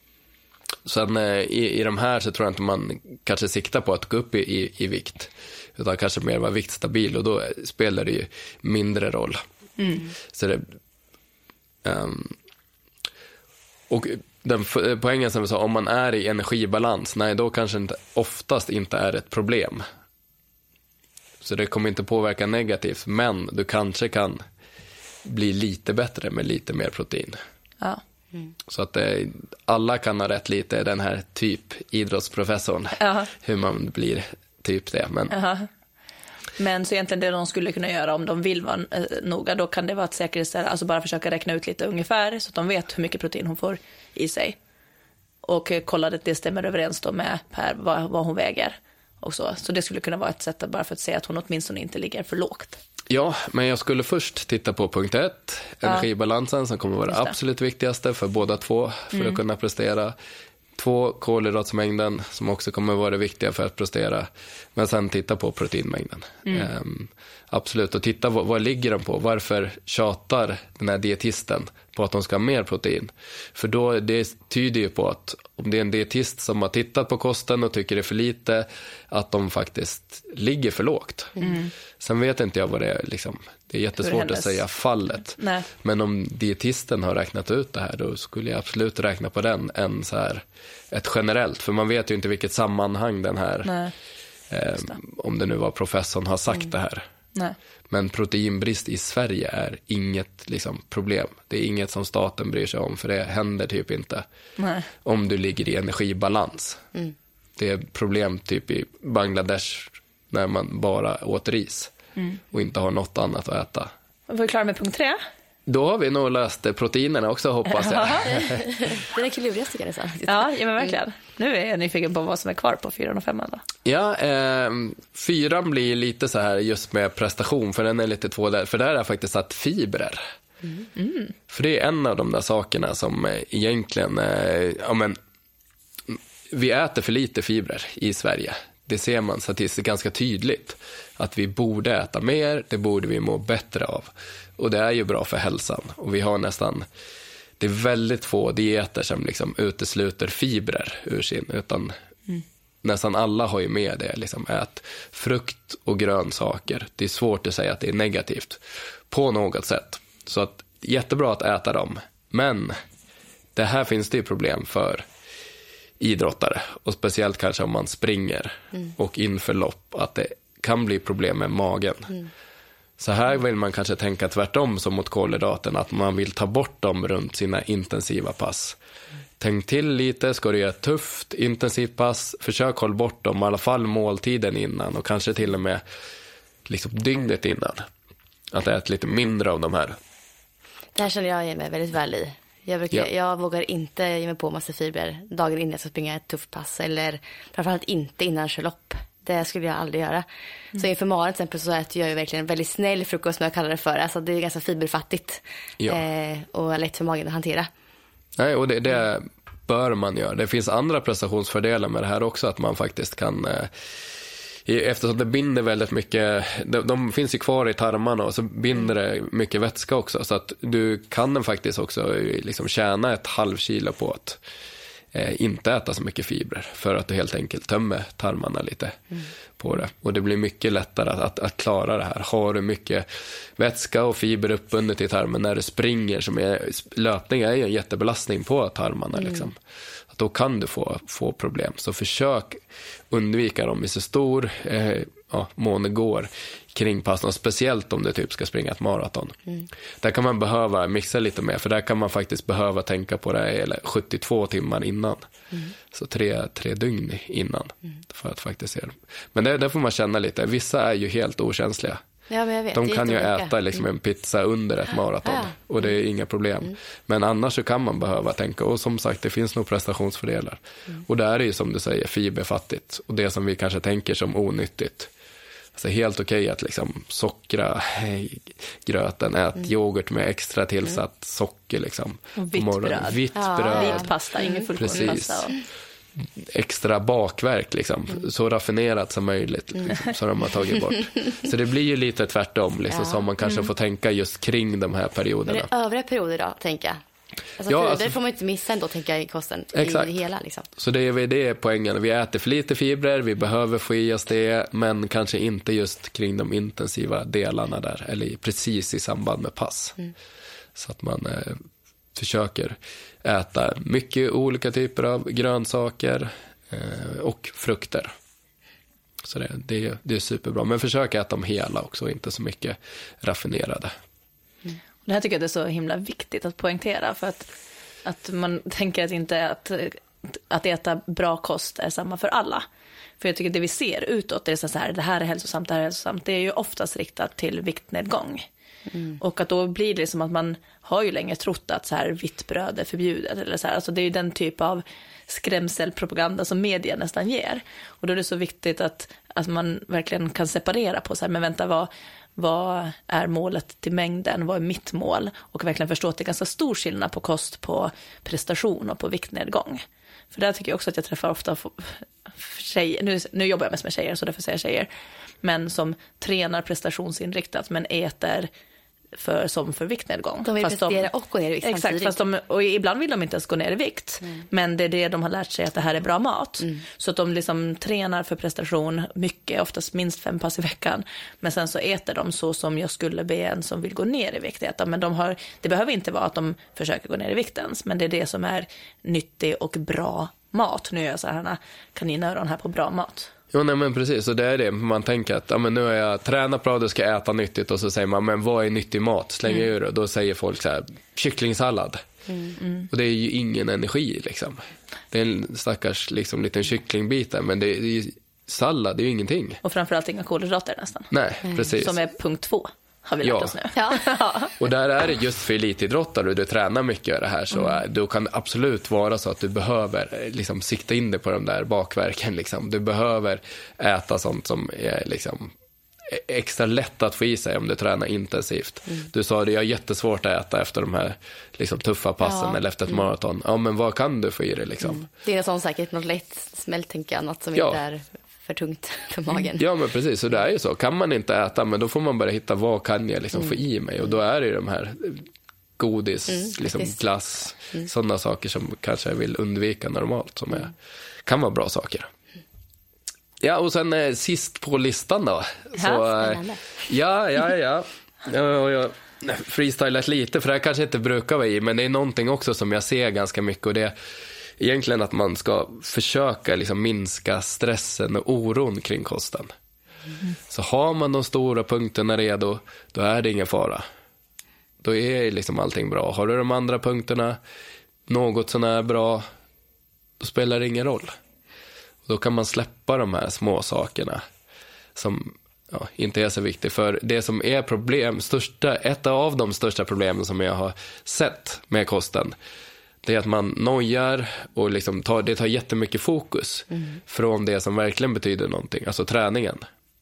Sen eh, i, i de här så tror jag inte man kanske siktar på att gå upp i, i, i vikt. Utan kanske mer vara viktstabil, och då spelar det ju mindre roll. Mm. Så det... Um, och den poängen som vi sa, om man är i energibalans, nej, då kanske inte, oftast inte är ett problem. Så det kommer inte påverka negativt, men du kanske kan bli lite bättre med lite mer protein. Ja. Mm. Så att eh, alla kan ha rätt lite, den här typ idrottsprofessorn, ja. Hur man blir typ det. Men... Ja. Men så egentligen det de skulle kunna göra om de vill vara eh, noga, då kan det vara att säkerställa, alltså bara försöka räkna ut lite ungefär så att de vet hur mycket protein hon får i sig. Och eh, kolla att det stämmer överens då med per, vad, vad hon väger. Och så. Så det skulle kunna vara ett sätt att bara för att säga att hon åtminstone inte ligger för lågt. Ja, men jag skulle först titta på punkt ett, energibalansen, som kommer vara det absolut viktigaste för båda två för mm. att kunna prestera. Två, kolhydratsmängden, som också kommer vara det viktiga för att prestera. Men sen titta på proteinmängden. Mm. Um, absolut, och titta vad, vad ligger de på? Varför tjatar den här dietisten på att de ska ha mer protein? För då, det tyder ju på att om det är en dietist som har tittat på kosten och tycker det är för lite, att de faktiskt ligger för lågt. Mm. Sen vet inte jag vad det är, liksom, det är jättesvårt att säga fallet. Nej. Men om dietisten har räknat ut det här, då skulle jag absolut räkna på den än så här ett generellt. För man vet ju inte vilket sammanhang den här, eh, om det nu var professorn, har sagt mm. det här. Nej. Men proteinbrist i Sverige är inget liksom, problem. Det är inget som staten bryr sig om, för det händer typ inte. Nej. Om du ligger i energibalans. Mm. Det är problem typ i Bangladesh när man bara åt ris mm. och inte har något annat att äta. Var vi klara med punkt tre? Då har vi nog löst proteinerna också, hoppas jag. Det är klurigast tycker jag det. Ja, ja, men verkligen. Nu är jag nyfiken på vad som är kvar på fyran och femman då. Ja, eh, fyran blir lite så här just med prestation, för den är lite två där. För där är faktiskt satt fibrer. Mm. Mm. För det är en av de där sakerna som eh, egentligen, eh, ja men, vi äter för lite fibrer i Sverige. Det ser man statistiskt ganska tydligt. Att vi borde äta mer, det borde vi må bättre av. Och det är ju bra för hälsan. Och vi har nästan, det är väldigt få dieter som liksom utesluter fibrer ur sin. Utan mm. nästan alla har ju med det. Liksom, ät frukt och grönsaker. Det är svårt att säga att det är negativt på något sätt. Så att, jättebra att äta dem. Men det här finns det ju problem för idrottare, och speciellt kanske om man springer mm. och inför lopp, att det kan bli problem med magen. Mm. Så här vill man kanske tänka tvärtom som mot kolhydraten, att man vill ta bort dem runt sina intensiva pass. Mm. Tänk till lite, ska du göra ett tufft intensivt pass, försök hålla bort dem, i alla fall måltiden innan, och kanske till och med liksom dygnet innan. Att äta lite mindre av de här. Det här känner jag mig väldigt väl i. Jag, brukar, ja. jag vågar inte ge mig på massa fibrer dagen innan jag ska springa ett tufft pass. Eller framförallt inte innan jag kör lopp. Det skulle jag aldrig göra. Mm. Så inför morgon till exempel så äter jag ju verkligen en väldigt snäll frukost, som jag kallar det för. Alltså det är ganska fiberfattigt. Ja. Eh, och lätt för magen att hantera. Nej, och det, det bör man göra. Det finns andra prestationsfördelar med det här också. Att man faktiskt kan... Eh, eftersom det binder väldigt mycket, de, de finns ju kvar i tarmarna, och så binder det mycket vätska också, så att du kan faktiskt också liksom tjäna ett halv kilo på att eh, inte äta så mycket fibrer, för att du helt enkelt tömmer tarmarna lite mm. på det, och det blir mycket lättare att, att, att klara det här. Har du mycket vätska och fiber uppbundet i tarmen när du springer, som är, löpning är ju en jättebelastning på tarmarna mm. liksom. Då kan du få, få problem. Så försök undvika dem i så stor eh, ja, mån det går kring passen. Speciellt om du typ ska springa ett maraton. Mm. Där kan man behöva mixa lite mer. För där kan man faktiskt behöva tänka på det eller sjuttiotvå timmar innan. Mm. Så tre, tre dygn innan. Mm. För att faktiskt se det. Men det, där får man känna lite. Vissa är ju helt okänsliga. Ja, men jag vet, de kan ju äta liksom en pizza under ett maraton ja. Och det är inga problem. Mm. Men annars så kan man behöva tänka, och som sagt det finns nog prestationsfördelar. Mm. Och det är ju som du säger fiberfattigt, och det som vi kanske tänker som onyttigt. Alltså helt okej okay att liksom sockra gröten, ät mm. yoghurt med extra tillsatt mm. socker liksom. Och vitt bröd. Vitt ja. bröd. Vit pasta, ingen fullkornspasta. Och... extra bakverk liksom, mm. så raffinerat som möjligt liksom, så de har tagit bort. Så det blir ju lite tvärtom liksom, ja. som man kanske mm. får tänka just kring de här perioderna. Men det är övriga perioder då, tänker jag. Alltså, ja, alltså, får man inte missa ändå, tänker jag, i kosten exakt. I det hela liksom. Så det är det är poängen. Vi äter för lite fibrer, vi behöver få i oss det, men kanske inte just kring de intensiva delarna där, eller precis i samband med pass. Mm. Så att man eh, försöker äta mycket olika typer av grönsaker eh, och frukter. Så det, det, det är superbra. Men försök äta dem hela också, inte så mycket raffinerade. Mm. Det här tycker jag är så himla viktigt att poängtera, för att, att man tänker att inte att, att äta bra kost är samma för alla. För jag tycker att det vi ser utåt, det är så här, det här är hälsosamt, det här är hälsosamt, det är ju oftast riktat till viktnedgång. Mm. Och att då blir det som att man har ju länge trott att så här vitt bröd är förbjudet eller så här. Alltså det är ju den typ av skrämselpropaganda som media nästan ger. Och då är det så viktigt att, att man verkligen kan separera på så här, men vänta, vad, vad är målet till mängden? Vad är mitt mål? Och verkligen förstå att det är ganska stor skillnad på kost, på prestation och på viktnedgång. För där tycker jag också att jag träffar ofta tjejer, nu, nu jobbar jag mest med tjejer så därför säger jag tjejer, men som tränar prestationsinriktat men äter för, som för viktnedgång. De vill fast prestera de, och gå ner i vikt exakt, samtidigt. Fast de, och ibland vill de inte ens gå ner i vikt. Mm. Men det är det de har lärt sig, att det här är bra mat. Mm. Så att de liksom tränar för prestation mycket, oftast minst fem pass i veckan. Men sen så äter de så som jag skulle be en som vill gå ner i vikt äta. Men de har, det behöver inte vara att de försöker gå ner i vikt ens. Men det är det som är nyttig och bra mat. Nu gör jag så här kaninöron här på bra mat. Jo, nej, men precis, och det är det man tänker att ja, men nu har jag tränat bra, då ska jag äta nyttigt, och så säger man, men vad är nyttig mat? Slänger mm. ur det, och då säger folk så här, kycklingsallad. Mm. Mm. Och det är ju ingen energi liksom. Det är en stackars liksom liten kycklingbit där, men det är, det är sallad, det är ju ingenting. Och framförallt inga kolhydrater nästan. Nej, mm. precis. Som är punkt två. Har vi lärt ja. oss nu. Ja. Och där är det just för elitidrottare, och du tränar mycket det här, så mm. då kan det absolut vara så att du behöver liksom sikta in dig på de där bakverken liksom. Du behöver äta sånt som är liksom extra lätt att få i sig om du tränar intensivt. Mm. Du sa det, jag har jättesvårt att äta efter de här liksom tuffa passen ja. eller efter ett mm. maraton. Ja, men vad kan du få i dig liksom? Mm. Det är sån säkert något lätt smält, tänker jag, något som ja. inte är för tungt för magen. Ja, men precis, så det är ju så. Kan man inte äta, men då får man bara hitta vad kan jag liksom mm. få i mig, och då är det ju de här godis, mm, liksom glass, mm. sådana saker som kanske jag vill undvika normalt, som är, kan vara bra saker. Ja, och sen eh, sist på listan då. Så, ja, ja, ja, ja. ja jag freestylat lite, för det här kanske inte brukar vara i, men det är någonting också som jag ser ganska mycket, och det är egentligen att man ska försöka liksom minska stressen och oron kring kosten. Mm. Så har man de stora punkterna redo, då är det ingen fara. Då är liksom allting bra. Har du de andra punkterna något sån här bra, då spelar det ingen roll. Då kan man släppa de här små sakerna som ja, inte är så viktigt. För det som är problem, största, ett av de största problemen som jag har sett med kosten, det är att man nojar och liksom tar, det tar jättemycket fokus mm. från det som verkligen betyder någonting. Alltså träningen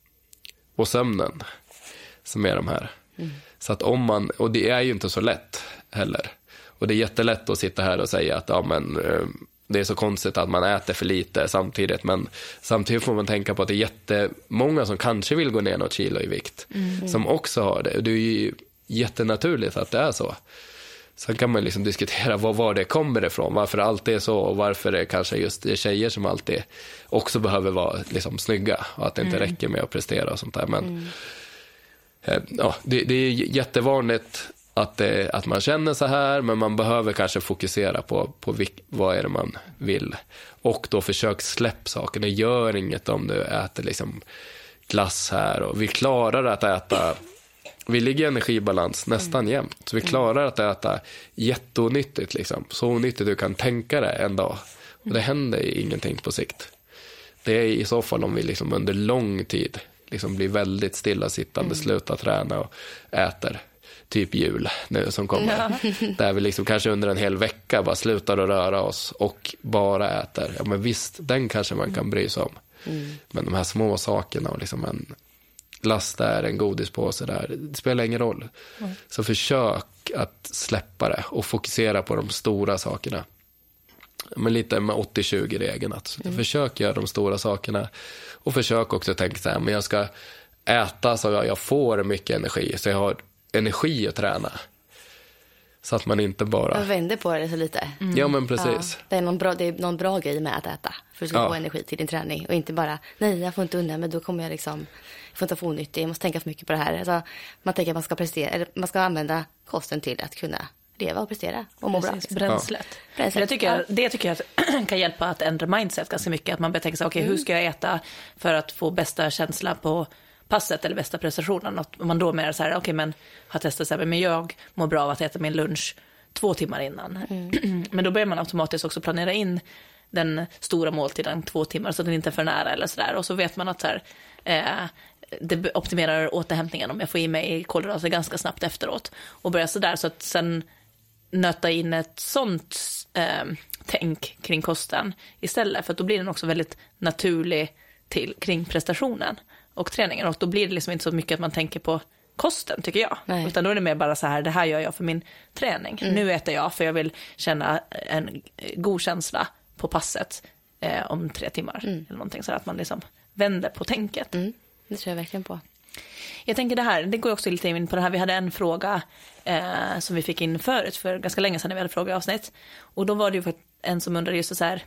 och sömnen som är de här. Mm. Så att om man, och det är ju inte så lätt heller. Och det är jättelätt att sitta här och säga att ja, men, det är så konstigt att man äter för lite samtidigt. Men samtidigt får man tänka på att det är jättemånga som kanske vill gå ner något kilo i vikt. Mm. Som också har det. Det är ju jättenaturligt att det är så. Sen kan man liksom diskutera vad var det kommer ifrån, varför det alltid är så, och varför det kanske just är tjejer som alltid också behöver vara liksom snygga, och att det inte mm. räcker med att prestera och sånt där. Men mm. eh, ja, det, det är jättevanligt att, det, att man känner så här, men man behöver kanske fokusera på, på vilk, vad är det man vill. Och då försök släpp saker. Det gör inget om du äter liksom glass här, och vi klarar att äta. Vi ligger i energibalans nästan mm. jämt. Så vi klarar att äta jätteonyttigt liksom. Så onyttigt du kan tänka det en dag. Och det händer ingenting på sikt. Det är i så fall om vi liksom under lång tid liksom blir väldigt stillasittande, mm. slutar träna och äter. Typ jul nu som kommer. Ja. Där vi liksom kanske under en hel vecka bara slutar att röra oss och bara äter. Ja, men visst, den kanske man kan bry sig om. Mm. Men de här små sakerna och liksom en glass där, en godispåse där, det spelar ingen roll. Mm. Så försök att släppa det och fokusera på de stora sakerna. men lite med åttio tjugo-regeln. Alltså. Mm. Försök göra de stora sakerna. Och försök också tänka så här, men jag ska äta så jag får mycket energi. Så jag har energi att träna. Så att man inte bara... Jag vänder på det så lite. Mm. Ja, men precis. Ja, det, är någon bra, det är någon bra grej med att äta. För att du ska ja. få energi till din träning. Och inte bara, nej jag får inte undan, men då kommer jag liksom... Jag får inte få onyttig, jag måste tänka för mycket på det här. Alltså, man tänker att man ska prestera, eller man ska använda kosten till att kunna leva och prestera och må bra. Liksom. Bränslet. Ja. Bränslet. Jag tycker, ja. Det tycker jag kan hjälpa att ändra mindset ganska mycket. Att man börjar tänka sig, okej, okay, mm. hur ska jag äta för att få bästa känsla på passet eller bästa prestationen? Att man då mer så här, okej, okay, men har testat så här, men jag mår bra av att äta min lunch två timmar innan. Mm. Men då börjar man automatiskt också planera in den stora måltiden två timmar så att den inte är för nära eller sådär. Och så vet man att så här, eh, det optimerar återhämtningen om jag får i mig kolhydrater ganska snabbt efteråt. Och börja sådär så att sen nöta in ett sånt eh, tänk kring kosten istället. För att då blir den också väldigt naturlig till, kring prestationen och träningen. Och då blir det liksom inte så mycket att man tänker på kosten, tycker jag. Nej. Utan då är det mer bara så här, det här gör jag för min träning. Mm. Nu äter jag för jag vill känna en god känsla på passet eh, om tre timmar. Mm. Eller någonting så att man liksom vänder på tänket. Mm. Det tror jag verkligen på. Jag tänker det här, det går också lite in på det här. Vi hade en fråga eh, som vi fick in förut för ganska länge sedan när vi hade frågeavsnitt. Och då var det ju en som undrade just så här,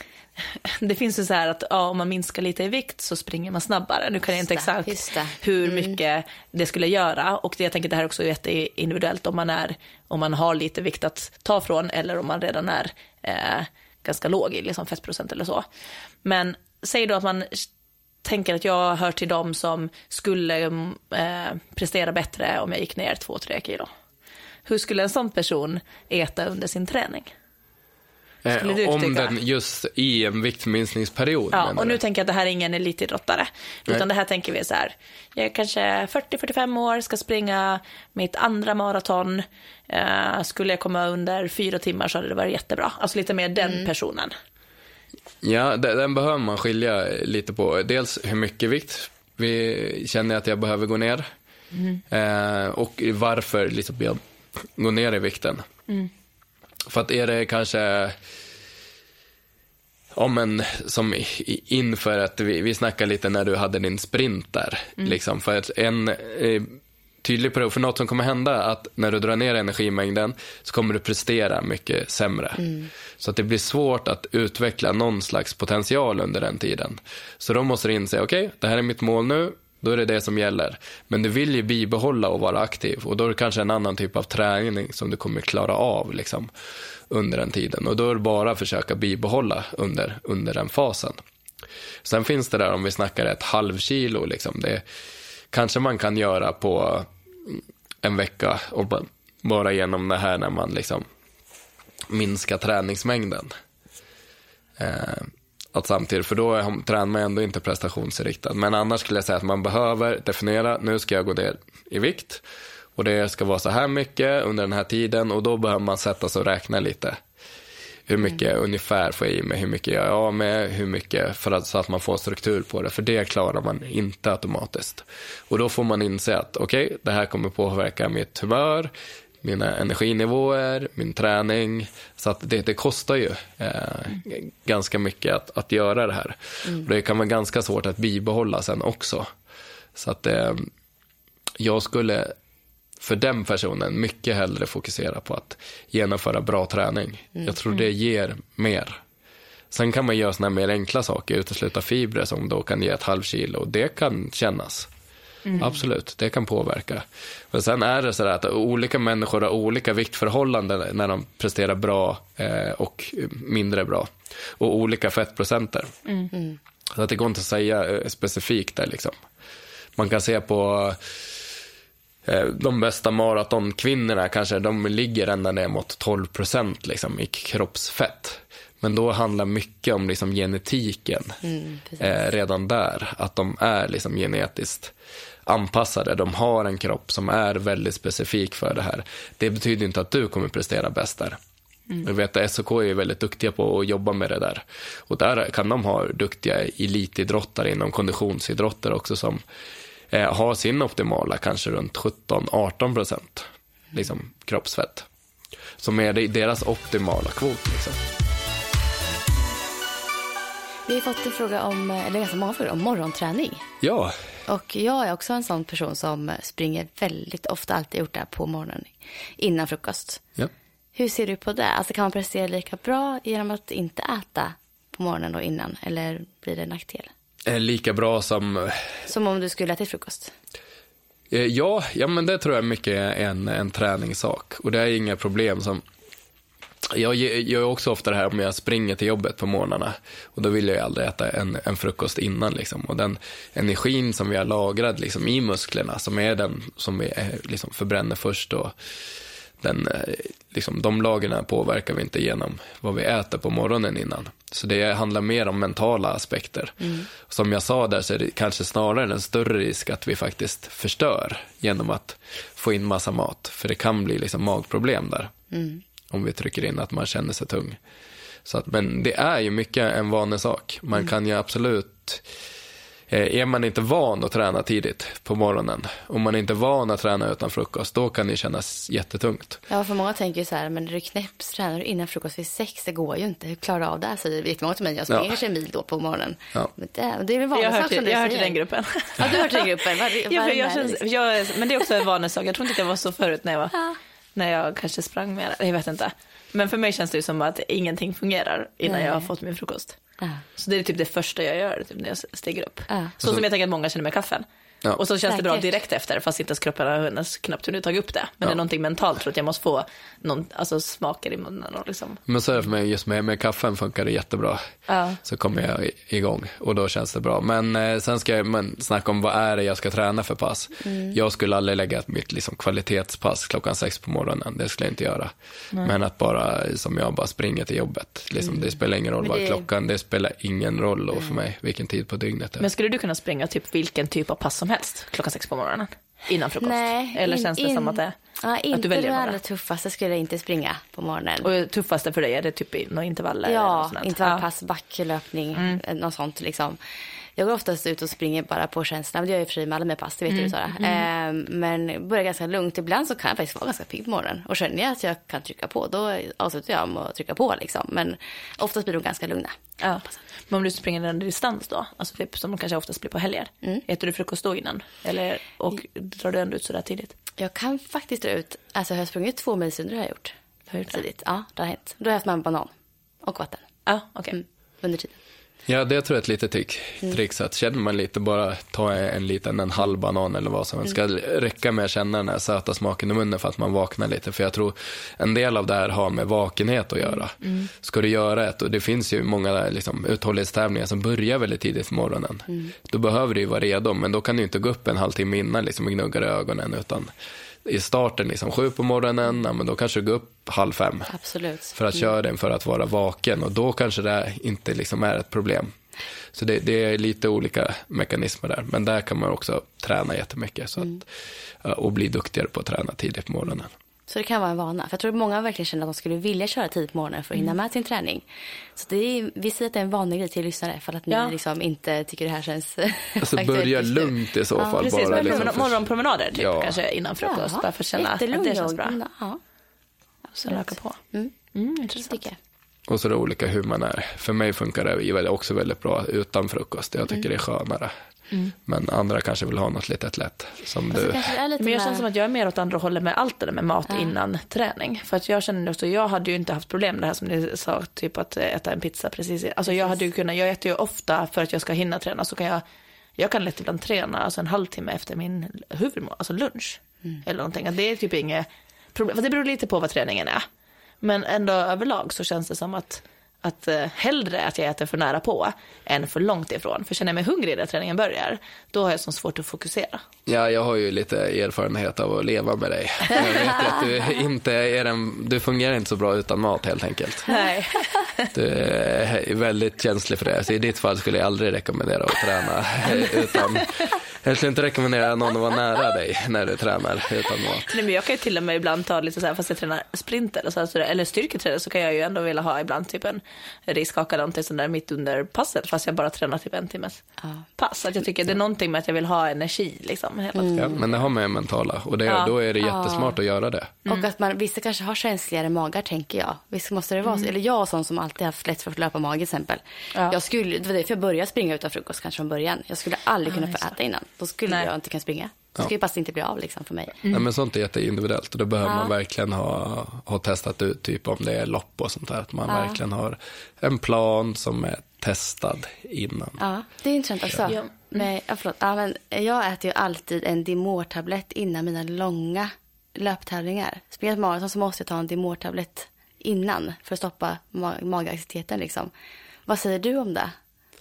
det finns ju så här att ja, om man minskar lite i vikt så springer man snabbare. Nu kan jag inte exakt hur mycket mm. det skulle göra. Och det, jag tänker det här också är jätteindividuellt om man, är, om man har lite vikt att ta från eller om man redan är eh, ganska låg i liksom fettprocent eller så. Men säg då att man tänker att jag hör till dem som skulle eh, prestera bättre om jag gick ner två tre kilo. Hur skulle en sån person äta under sin träning? Eh, om den just i en viktminskningsperiod. Ja, och nu det. tänker jag att det här är ingen elitidrottare. Utan Nej. det här tänker vi så här. Jag är kanske fyrtio till fyrtiofem år, ska springa mitt andra maraton. Eh, skulle jag komma under fyra timmar så hade det varit jättebra. Alltså lite mer den mm. personen. Ja, den behöver man skilja lite på. Dels hur mycket vikt vi känner att jag behöver gå ner. Mm. Eh, och varför liksom jag går ner i vikten. Mm. För att är det kanske om en, som inför att vi, vi snackar lite när du hade din sprint där. Mm. Liksom, för att en eh, tydlig period, för något som kommer hända att när du drar ner energimängden så kommer du prestera mycket sämre. Mm. Så att det blir svårt att utveckla någon slags potential under den tiden. Så då måste du inse, okej, okay, det här är mitt mål nu. Då är det det som gäller. Men du vill ju bibehålla och vara aktiv. Och då är det kanske en annan typ av träning som du kommer klara av liksom, under den tiden. Och då är det bara att försöka bibehålla under, under den fasen. Sen finns det där om vi snackar ett halvkilo. Liksom, det kanske man kan göra på en vecka. Och bara genom det här när man liksom minskar träningsmängden. Eh, Att samtidigt, för då är, tränar man ändå inte prestationsinriktad. Men annars skulle jag säga att man behöver definiera, nu ska jag gå ner i vikt. Och det ska vara så här mycket under den här tiden. Och då behöver man sätta sig och räkna lite. Hur mycket mm. ungefär får jag i mig, hur mycket jag är av med, hur mycket, för att, så att man får struktur på det. För det klarar man inte automatiskt. Och då får man inse att okej, okay, det här kommer påverka mitt humör, mina energinivåer, min träning. Så att det, det kostar ju eh, mm. ganska mycket att, att göra det här. Mm. Och det kan vara ganska svårt att bibehålla sen också. Så att eh, jag skulle för den personen mycket hellre fokusera på att genomföra bra träning. Mm. Jag tror det ger mer. Sen kan man göra såna mer enkla saker, utesluta fibrer som då kan ge ett halv kilo. Det kan kännas. Mm. Absolut, det kan påverka. Men sen är det så att olika människor har olika viktförhållanden när de presterar bra eh, och mindre bra. Och olika fettprocenter. Mm. Så att det går inte att säga eh, specifikt där liksom. Man kan se på eh, de bästa maratonkvinnorna kanske de ligger ända ner mot tolv procent liksom, i kroppsfett. Men då handlar mycket om liksom genetiken mm, eh, redan där. Att de är liksom genetiskt anpassade. De har en kropp som är väldigt specifik för det här. Det betyder inte att du kommer prestera bäst där. Mm. Jag vet att S O K är väldigt duktiga på att jobba med det där. Och där kan de ha duktiga elitidrottare inom konditionsidrotter också som eh, har sin optimala kanske runt sjutton till arton procent liksom kroppsfett. Som är deras optimala kvot liksom. Vi har fått en fråga om, eller ganska många frågor om morgonträning. Ja. Och jag är också en sån person som springer väldigt ofta, alltid gjort det på morgonen innan frukost. Ja. Hur ser du på det? Alltså kan man prestera lika bra genom att inte äta på morgonen och innan? Eller blir det en nackdel? Lika bra som... Som om du skulle äta till frukost? Ja, ja, men det tror jag mycket är en, en träningssak. Och det är inga problem som... Jag gör också ofta det här om jag springer till jobbet på morgnarna. Och då vill jag aldrig äta en, en frukost innan. Liksom. Och den energin som vi har lagrad liksom, i musklerna, som är den som vi liksom, förbränner först. Och den, liksom, de lagren påverkar vi inte genom vad vi äter på morgonen innan. Så det handlar mer om mentala aspekter. Mm. Som jag sa där, så är det kanske snarare en större risk att vi faktiskt förstör genom att få in massa mat. För det kan bli liksom magproblem där. Mm. Om vi trycker in att man känner sig tung. Så att, men det är ju mycket en vanlig sak. Man mm. kan ju absolut... Eh, är man inte van att träna tidigt på morgonen, om man är inte van att träna utan frukost, då kan det kännas jättetungt. Ja, för många tänker ju så här, men du knäpps tränar du innan frukost vid sex, det går ju inte. Hur klarar du av det? Så det vet många till mig, jag springer ja. en mil då på morgonen. Ja. Men det, det är väl vanlig sak som du Jag har säger. hört i den gruppen. Ja, du har hört i den gruppen. Var, var ja, jag känns, jag, men det är också en vanlig sak. Jag tror inte att jag var så förut när jag var... Ja. När jag kanske sprang mer, jag vet inte. Men för mig känns det ju som att ingenting fungerar innan Nej. jag har fått min frukost. Uh. Så det är typ det första jag gör typ när jag stiger upp. Uh. Så alltså, som jag tänker att många känner med kaffen. Ja. Och så känns Säkert. det bra direkt efter, fast inte ens kroppen har knappt hunnit ta upp det. Men ja. det är någonting mentalt, tror att jag måste få någon, alltså, smaker i munnen. Och liksom. Men så är det för mig, just med, med kaffen funkar det jättebra. Ja. Så kommer jag igång och då känns det bra. Men eh, sen ska jag men, snacka om vad är det jag ska träna för pass. Mm. Jag skulle aldrig lägga ett mitt liksom, kvalitetspass klockan sex på morgonen. Det skulle jag inte göra. Mm. Men att bara, som jag, bara springer till jobbet. Liksom, mm. Det spelar ingen roll vad det... klockan, det spelar ingen roll då för mig vilken tid på dygnet är. Men skulle du kunna springa typ vilken typ av pass som helst klockan sex på morgonen innan frukost? Nej, eller känns det in, som att det ja, att du väljer några? Det tuffaste skulle jag inte springa på morgonen. Och tuffaste för dig är det typ i några intervaller? Ja, intervallpass, ja. backlöpning, mm. något sånt liksom. Jag går oftast ut och springer bara på känslan. Men det gör jag i och för sig med alla med pass, det vet mm. du Sara. Mm. Eh, men börjar ganska lugnt. Ibland så kan jag faktiskt vara ganska pigg på morgonen. Och känner jag att jag kan trycka på, då avslutar jag med att trycka på liksom. Men oftast blir de ganska lugna. Ja. Men om du springer en distans då, alltså typ som de kanske oftast blir på helger, mm. äter du frukost då innan? Eller, och drar du ändå ut så där tidigt? Jag kan faktiskt dra ut, alltså jag har sprungit två mil under har jag gjort. Har gjort tidigt. Ja, det har hänt. Då har jag haft med en banan och vatten. Ja, okej. Okay. Mm, under tiden. Ja, det tror jag är ett litet trick. Mm. Tricks att känner man lite, bara ta en liten, en halv banan eller vad som helst. Mm. Ska räcka med att känna den här söta smaken i munnen för att man vaknar lite. För jag tror en del av det här har med vakenhet att göra. Mm. Ska du göra ett, och det finns ju många liksom, uthållighetstävlingar som börjar väldigt tidigt på morgonen. Mm. Då behöver du ju vara redo, men då kan du inte gå upp en halvtimme innan liksom, och gnugga ögonen, utan i starten liksom sju på morgonen, ja, men då kanske du går upp halv fem. Absolut. För att köra den, för att vara vaken, och då kanske det inte liksom är ett problem. Så det, det är lite olika mekanismer där, men där kan man också träna jättemycket så mm. att, och bli duktigare på att träna tidigt på morgonen. Så det kan vara en vana. För jag tror att många verkligen känner att de skulle vilja köra tidigt på morgonen för att hinna med sin träning. Så det är, vi säger att det är en vanlig grej till lyssnare, för att ni ja. liksom inte tycker det här känns... Alltså börja lugnt i så ja, fall. Precis, bara liksom för... morgonpromenader typ, ja. kanske innan frukost. Ja. Bara för att känna att det känns bra. Ja. Så röka på. Mm. Mm, intressant. Och så är det olika hur man är. För mig funkar det också väldigt bra utan frukost. Jag tycker mm. det är skönare. Mm. Men andra kanske vill ha något litet lätt. Som alltså, du... Men jag känner som att jag är mer åt andra hållet med allt det där med mat ja. innan träning. För att jag känner också, jag hade ju inte haft problem det här som ni sa, typ att äta en pizza precis. Alltså jag hade ju kunnat, jag äter ju ofta för att jag ska hinna träna, så kan jag, jag kan lätt ibland träna alltså en halvtimme efter min huvudmål, alltså lunch. Mm. Eller någonting. Att det är typ inget problem. För det beror lite på vad träningen är. Men ändå överlag så känns det som att att eh, hellre att jag äter för nära på än för långt ifrån. För känner jag mig hungrig när träningen börjar, då har jag så svårt att fokusera. Ja, jag har ju lite erfarenhet av att leva med dig. Jag vet att du inte är en, du fungerar inte så bra utan mat helt enkelt. Nej. Du är väldigt känslig för det. Så i ditt fall skulle jag aldrig rekommendera att träna utan Jag skulle inte rekommendera någon att vara nära dig när du tränar utan mat. Nej, men jag kan ju till och med ibland ta lite så här, fast jag tränar sprint eller, så här, eller styrketräning, så kan jag ju ändå vilja ha ibland typ en riskaka eller någonting sånt där mitt under passet, fast jag bara tränar typ en timmes ja. pass. Att jag tycker det är någonting med att jag vill ha energi liksom, hela tiden. Ja, men det har med mentala och det, ja. då är det jättesmart ja. att göra det. Mm. Och att man, vissa kanske har känsligare magar, tänker jag. Vissa måste det vara mm. eller jag sån som alltid haft lätt för att löpa mag till exempel. Ja. Jag skulle, det var därför jag började springa utan frukost kanske från början. Jag skulle aldrig kunna få äta innan. Då skulle Nej. jag inte kunna springa. Det skulle ja. bara inte bli av liksom för mig. Mm. Nej, men sånt är jätteindividuellt och då behöver ja. man verkligen ha, ha testat ut typ om det är lopp och sånt där. Att man ja. verkligen har en plan som är testad innan. Ja, det är intressant också. Ja. Men, ja, förlåt. Ja, men jag äter ju alltid en Dimor-tablett innan mina långa löptävlingar. Springer ett maraton så måste jag ta en Dimor-tablett innan för att stoppa mag- magaktiviteten liksom. Vad säger du om det?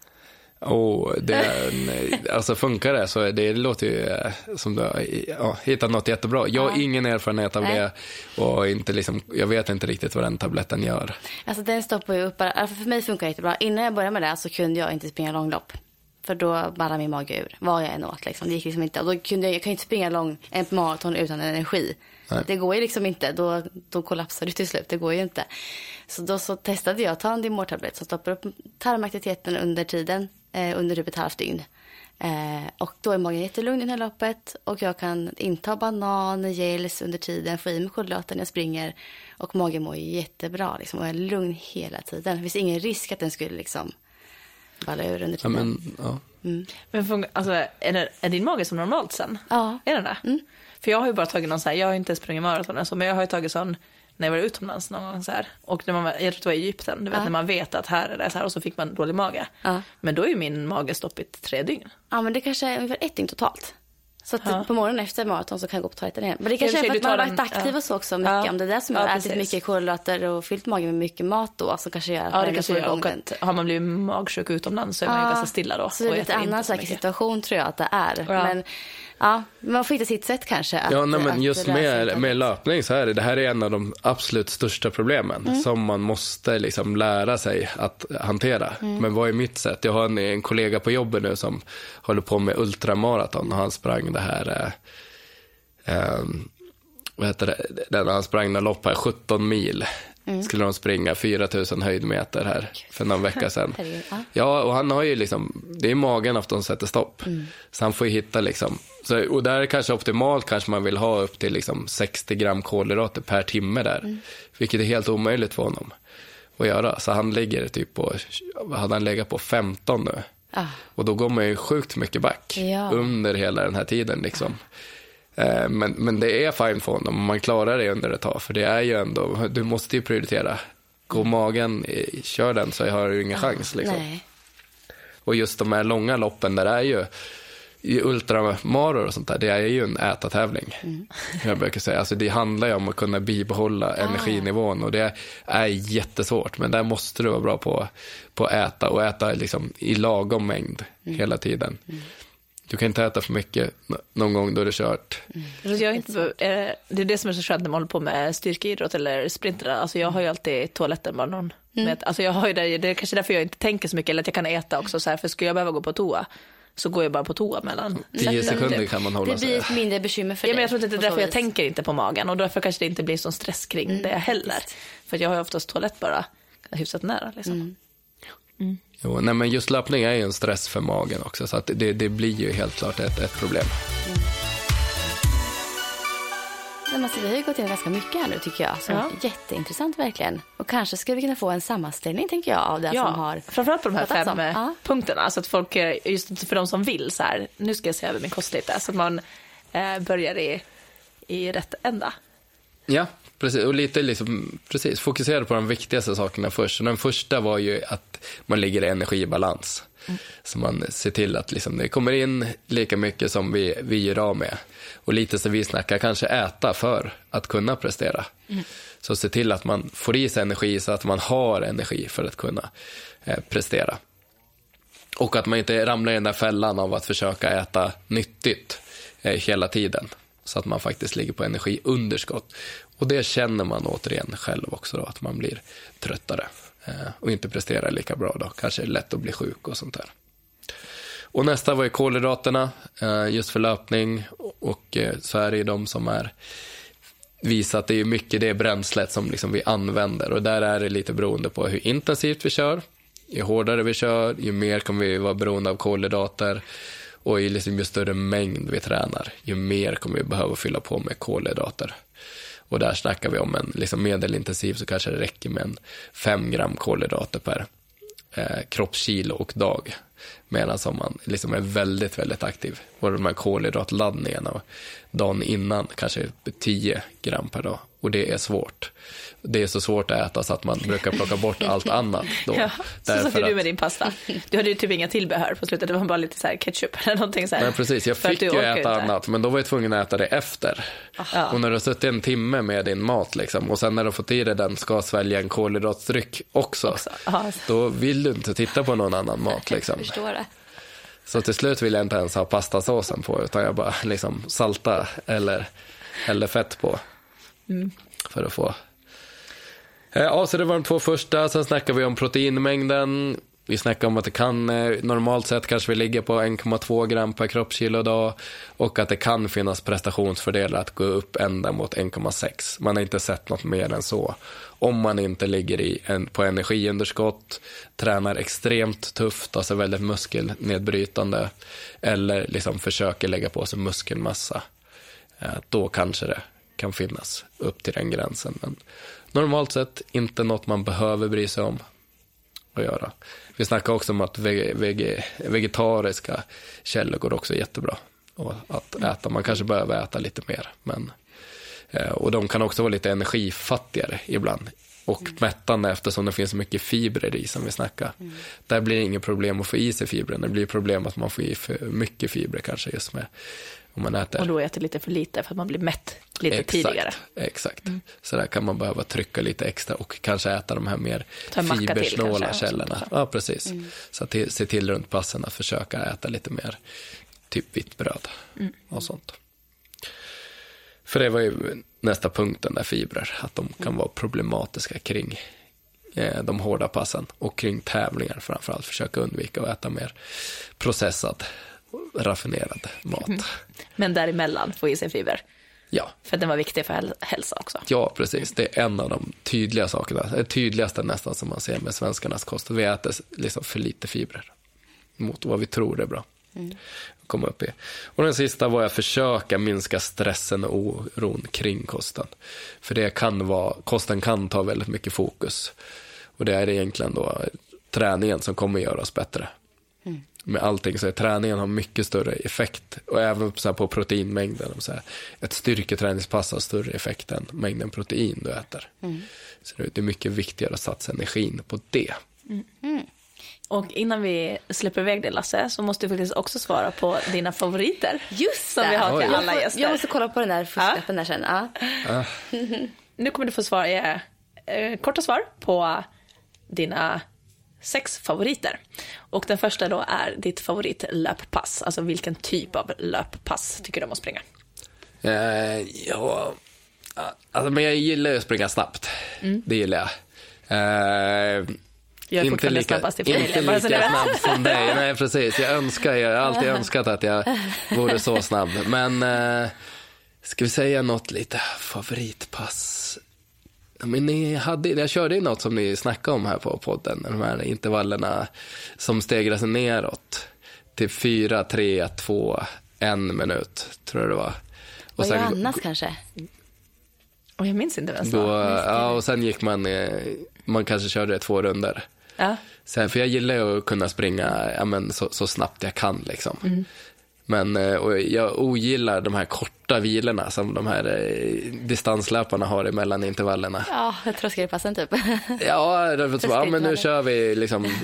Oh, det är en, alltså funkar det så det låter ju som du har ja, hittat något jättebra. Jag har ja. ingen erfarenhet av Nej. det och inte liksom, jag vet inte riktigt vad den tabletten gör. Alltså den stoppar ju upp, alltså för mig funkar det jättebra. Innan jag började med det så kunde jag inte springa långlopp. För då ballade min mage ur, vad jag än åt liksom. Det gick liksom inte, och då kunde jag, jag kan inte springa lång, en maraton utan energi. Nej. Det går ju liksom inte, då, då kollapsar du till slut, det går ju inte. Så då så testade jag att ta en Dimor-tablett som stoppar upp tarmaktiviteten under tiden, eh, under typ ett halvt dygn. Eh, och då är magen jättelugn i det här loppet och jag kan inta banan, gels under tiden, få i mig kolhydrater när jag springer och magen mår jättebra liksom, och är lugn hela tiden. Det finns ingen risk att den skulle liksom balla ur under tiden. Ja, men, ja. Mm. Men alltså, är, det, är din mage som normalt sen? Ja. Är det det? Mm. För jag har ju bara tagit någon så här, jag har inte sprungit maraton alltså, men jag har ju tagit sån när jag var utomlands någon gång så här. Och när man, jag tror det var i Egypten, du vet ja. när man vet att här är det så här och så fick man dålig mage. Ja. Men då är ju min mage stoppit tre dygn. Ja, men det kanske är ungefär ett dygn totalt. Så att ja. på morgonen efter maraton så kan jag gå på toaletten igen. Men det kanske är för att man har varit aktiv och så också mycket. Ja. Om det är det som har ja, ätit mycket kolhydrater och fyllt magen med mycket mat då, så kanske gör att ja, det kanske gör. Och att har man blivit magsjuk utomlands så är ja. man ju ganska stilla då. Så det är lite annan säker situation tror jag att det är. Ja. Men ja, man får hitta sitt sätt kanske. Att, ja, nej, men just med, med löpning så är det, det här är en av de absolut största problemen mm. som man måste liksom lära sig att hantera. Mm. Men vad är mitt sätt? Jag har en, en kollega på jobbet nu som håller på med ultramaraton och han sprang det här eh, eh, vad heter det? Den han sprang den lopp här sjutton mil. Mm. Skulle de springa fyra tusen höjdmeter här för någon vecka sedan. Ja, och han har ju liksom, det är magen att de sätter stopp. Mm. Så han får ju hitta liksom, så, och där är kanske optimalt, kanske man vill ha upp till liksom sextio gram kolhydrater per timme där. Mm. Vilket är helt omöjligt för honom att göra. Så han ligger typ på, hade han legat på femton nu. Ah. Och då går man ju sjukt mycket back ja. under hela den här tiden liksom. Ah. Men, men det är fine för honom. Man klarar det under ett tag. För det är ju ändå, du måste ju prioritera. Gå magen, kör den så jag har ju ingen chans liksom. Nej. Och just de här långa loppen där är ju i ultramaror och sånt där, det är ju en ätartävling. Mm. Jag brukar säga, alltså det handlar ju om att kunna bibehålla ah. energinivån och det är jättesvårt, men där måste du vara bra på, på att äta och äta liksom i lagom mängd mm. hela tiden. Mm. Du kan inte äta för mycket någon gång då det är kört. Mm. Jag är inte, det är det som är så skönt när man håller på med styrkeidrott eller sprinter. Alltså jag har ju alltid toaletten bara någon. Mm. Med, alltså jag har ju det, det är kanske därför jag inte tänker så mycket. Eller att jag kan äta också så här, för skulle jag behöva gå på toa så går jag bara på toa mellan tio sekunder kan man hålla sig. Det blir ett mindre bekymmer för ja, dig. Men jag tror inte det är därför jag tänker inte på magen. Och därför kanske det inte blir sån stress kring mm. det heller. För jag har ju oftast toalett bara hyfsat nära liksom. Mm. Mm. Jo, nej, men just löpning är ju en stress för magen också, så att det, det blir ju helt klart ett, ett problem. Mm. Men alltså, vi har ju gått in ganska mycket här nu tycker jag, så ja. jätteintressant verkligen. Och kanske skulle vi kunna få en sammanställning tänker jag av det ja, som har framförallt på de här fem ja. punkterna, så att folk, just för de som vill så här, nu ska jag se över min kost lite, så att man eh, börjar i, i rätt ända. Ja, precis. Och lite liksom, precis, fokusera på de viktigaste sakerna först. Och den första var ju att man ligger i energibalans. Mm. Så man ser till att liksom, det kommer in lika mycket som vi, vi gör av med. Och lite så vi snackar, kanske äta för att kunna prestera. Mm. Så se till att man får i sig energi så att man har energi för att kunna eh, prestera. Och att man inte ramlar i den där fällan av att försöka äta nyttigt eh, hela tiden. Så att man faktiskt ligger på energiunderskott. Och det känner man återigen själv också då, att man blir tröttare. Eh, och inte presterar lika bra då. Kanske är det lätt att bli sjuk och sånt där. Och nästa var ju kolhydraterna, just för löpning. Och så är det ju de som är visat, det är ju mycket det bränslet som liksom vi använder. Och där är det lite beroende på hur intensivt vi kör. Ju hårdare vi kör, ju mer kommer vi vara beroende av kolhydrater. Och ju, liksom, ju större mängd vi tränar, ju mer kommer vi behöva fylla på med kolhydrater. Och där snackar vi om en liksom medelintensiv, så kanske det räcker med en fem gram kolhydrater per eh, kroppskilo och dag. Medan som man liksom är väldigt, väldigt aktiv. Och de här kolhydratladdningarna dagen innan kanske tio gram per dag. Och det är svårt. Det är så svårt att äta så att man brukar plocka bort allt annat då. Ja, så satt att... du med din pasta. Du hade ju typ inga tillbehör på slutet. Det var bara lite så här ketchup eller någonting så här. Nej, precis. Jag fick ju äta inte. annat, men då var jag tvungen att äta det efter. Aha. Och när du har suttit en timme med din mat liksom, och sen när du har fått i dig den ska svälja en kolhydratdryck också, också. Då vill du inte titta på någon annan mat liksom. Jag förstår det. Så till slut vill jag inte ens ha pastasåsen på, utan jag bara liksom salta eller, eller fett på. Mm. För att få... Ja, så det var de två första. Sen snackar vi om proteinmängden. Vi snackar om att det kan, normalt sett kanske vi ligger på en komma två gram per kroppskilo dag. Och att det kan finnas prestationsfördelar att gå upp ända mot en komma sex. Man har inte sett något mer än så. Om man inte ligger i en, på energiunderskott, tränar extremt tufft, alltså väldigt muskelnedbrytande, eller liksom försöker lägga på sig muskelmassa. Då kanske det kan finnas upp till den gränsen. Men normalt sett inte något man behöver bry sig om att göra. Vi snackar också om att veg- veg- vegetariska källor går också jättebra och att äta. Man kanske behöver äta lite mer. Men, och de kan också vara lite energifattigare ibland. Och mm. mättande eftersom det finns så mycket fibrer i som vi snackar. Mm. Där blir det inget problem att få i sig fibrer. Det blir problem att man får i för mycket fibrer kanske just med om man äter. Och då äter lite för lite för att man blir mätt lite exakt, tidigare. Exakt. Mm. Så där kan man behöva trycka lite extra och kanske äta de här mer fibersnåla till, källorna. Ja, precis. Mm. Så att se till runt passen att försöka äta lite mer typ vitt bröd mm. och sånt. För det var ju nästa punkten där fibrer, att de kan vara problematiska kring eh, de hårda passen och kring tävlingar framförallt. Försöka undvika att äta mer processad, raffinerad mat. Mm. Men däremellan få i sig fiber. Ja. För den var viktig för hälsa också. Ja, precis. Det är en av de tydliga sakerna. Det tydligaste nästan som man ser med svenskarnas kost. Vi äter liksom för lite fibrer mot vad vi tror är bra. Mm. Komma upp i. Och den sista var att försöka minska stressen och oron kring kosten. För det kan vara, kosten kan ta väldigt mycket fokus. Och det är egentligen då träningen som kommer göra oss bättre. Mm. Med allting så är träningen har mycket större effekt. Och även så här på proteinmängden. Så här, ett styrketräningspass har större effekt än mängden protein du äter. Mm. Så det är mycket viktigare att satsa energin på det. Mm. Mm. Och innan vi släpper iväg det, Lasse, så måste du faktiskt också svara på dina favoriter. Just som det. vi har till Oj. alla gäster. Jag måste kolla på den där fusklappen där sen. Ja. Ah. Nu kommer du få svara eh, korta svar på dina sex favoriter. Och den första då är ditt favoritlöppass. Alltså vilken typ av löppass tycker du om att springa? Eh, ja, alltså, men jag gillar att springa snabbt. Mm. Det gillar jag. Eh, Jag är inte lika, snabbast i inte lika snabb som dig. Nej, precis. Jag önskar, jag har alltid önskat att jag vore så snabb. Men eh, ska vi säga något lite favoritpass? Men ni hade, jag körde ju något som ni snackade om här på podden. De här intervallerna som stegrar sig neråt. Till fyra, tre, två, en minut, tror jag det var. Och Vad sen, gör Annas kanske? Och jag minns inte vem då, ja, och sen gick man, man kanske körde två runder. Ja. Så, för jag gillar ju att kunna springa ja, men, så, så snabbt jag kan liksom. Mm. Men och jag ogillar de här korta vilorna som de här eh, distanslöparna har emellan intervallerna. Ja, tröskelpassen typ. Ja, det var, ja, men nu kör vi liksom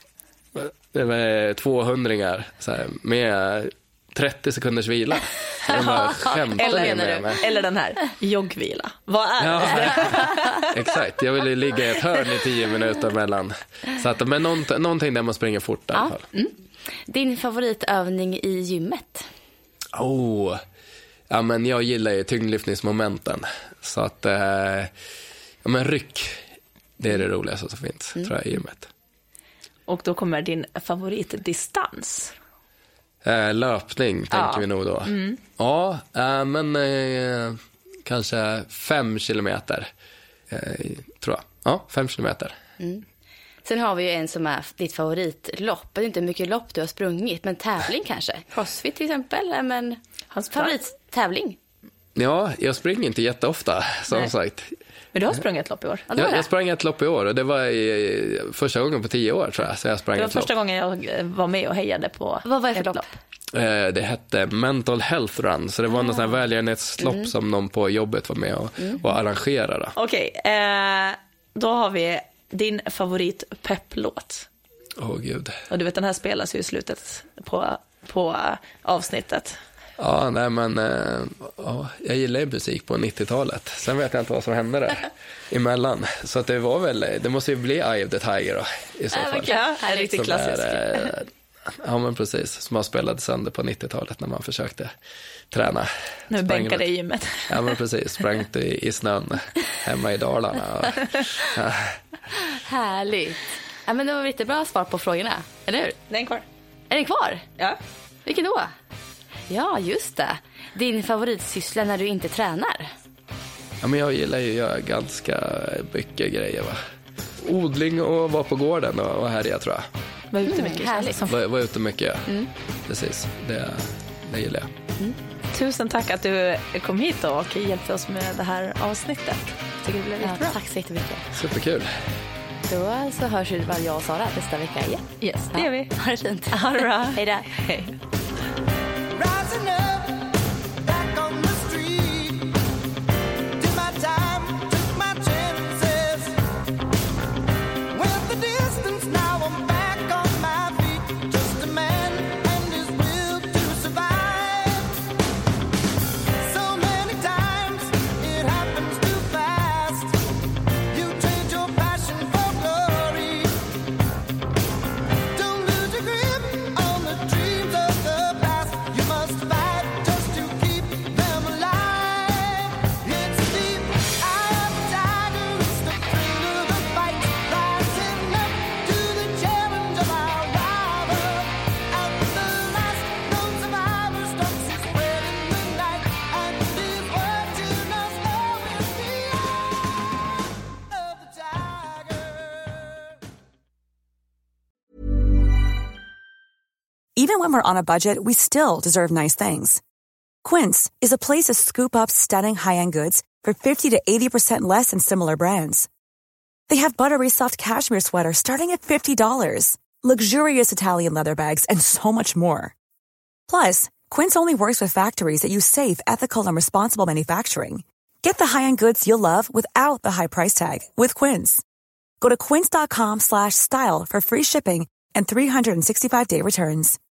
tvåhundringar så här, med trettio sekunders vila. Eller, med eller den här joggvila. Vad är ja, det? Exakt, jag ville ligga i ett hörn i tio minuter mellan. Så att, men nånt, någonting där man springer fort i alla fall. Mm. Din favoritövning i gymmet? Oh, ja, men jag gillar ju tyngdlyftningsmomenten. Så att, eh, ja, men ryck, det är det roligaste som finns, mm. tror jag, i gymmet. Och då kommer din favoritdistans. Eh, löpning tänker Ja. vi nog då. Mm. Ja, eh, men eh, kanske fem kilometer. Eh, tror jag. Ja, fem kilometer. Mm. Sen har vi ju en som är ditt favoritlopp. Det är inte mycket lopp du har sprungit, men tävling kanske. Crossfit till exempel, men Hans sprang. favorittävling. Ja, jag springer inte jätteofta, som Nej. sagt. Men du har sprungit ett lopp i år. Ja, det var Jag, det. jag sprang ett lopp i år och det var i, första gången på tio år tror jag. Så jag sprang Det var ett lopp. första gången jag eh, var med och hejade på Vad var det för ett lopp? Eh, det hette Mental Health Run, så det var något sån här välgörenhetslopp Mm. som någon på jobbet var med och, och arrangerade. Okej, eh, då har vi din favorit pepplåt. Åh gud. Och du vet, den här spelas ju i slutet på, på avsnittet. Ja, nej men eh, ja, jag gillar ju musik på nittiotalet. Sen vet jag inte vad som hände där emellan. Så att det var väl, det måste ju bli Eye of the Tiger då, i så fall. Ja, en riktigt Som klassisk. är, eh, ja men precis, som man spelade sönder på nittiotalet när man försökte träna. Nu Sprang bänkar runt. det i gymmet. Ja men precis, sprang ut i, i snön hemma i Dalarna. Och, ja. Härligt. Ja, men det var lite bra svar på frågorna, eller hur? Den är kvar. Är den kvar? Ja. Vilken då? Ja, just det. Din favoritsyssla när du inte tränar. Ja, men jag gillar ju att göra ganska mycket grejer va. Odling och vara på gården och, och härja tror jag. Var ute mycket. Mm, härligt. känns det som. Var, var ute mycket, ja. Precis. Det, det gillar jag. Tusen tack att du kom hit då och hjälpte oss med det här avsnittet. Tycker det blev Ja, jättebra. tack så jättemycket. Superkul. Då så hörs vi väl jag och Sara nästa vecka igen. Yes, det gör vi. Ha det fint. Ha det bra. Hej då. Hej. Rising up, back on the street. Did my time, took my chances. Went the distance, now I'm back on my feet. Just a man and his will to survive. So many times it happens too fast. You trade your passion for glory. Don't lose your grip on the dreams of the past. You must fight just to keep them alive. It's the eye of the tiger, it's the thrill of the fight. Rising up to the challenge of our rival. At the last, no survivor stalks his spread in the night. And his watching us all in the eye of the tiger. Even when we're on a budget, we still deserve nice things. Quince is a place to scoop up stunning high-end goods for fifty to eighty percent less than similar brands. They have buttery soft cashmere sweaters starting at fifty dollars, luxurious Italian leather bags, and so much more. Plus, Quince only works with factories that use safe, ethical, and responsible manufacturing. Get the high-end goods you'll love without the high price tag with Quince. Go to quince.com slash style for free shipping and three sixty-five day returns.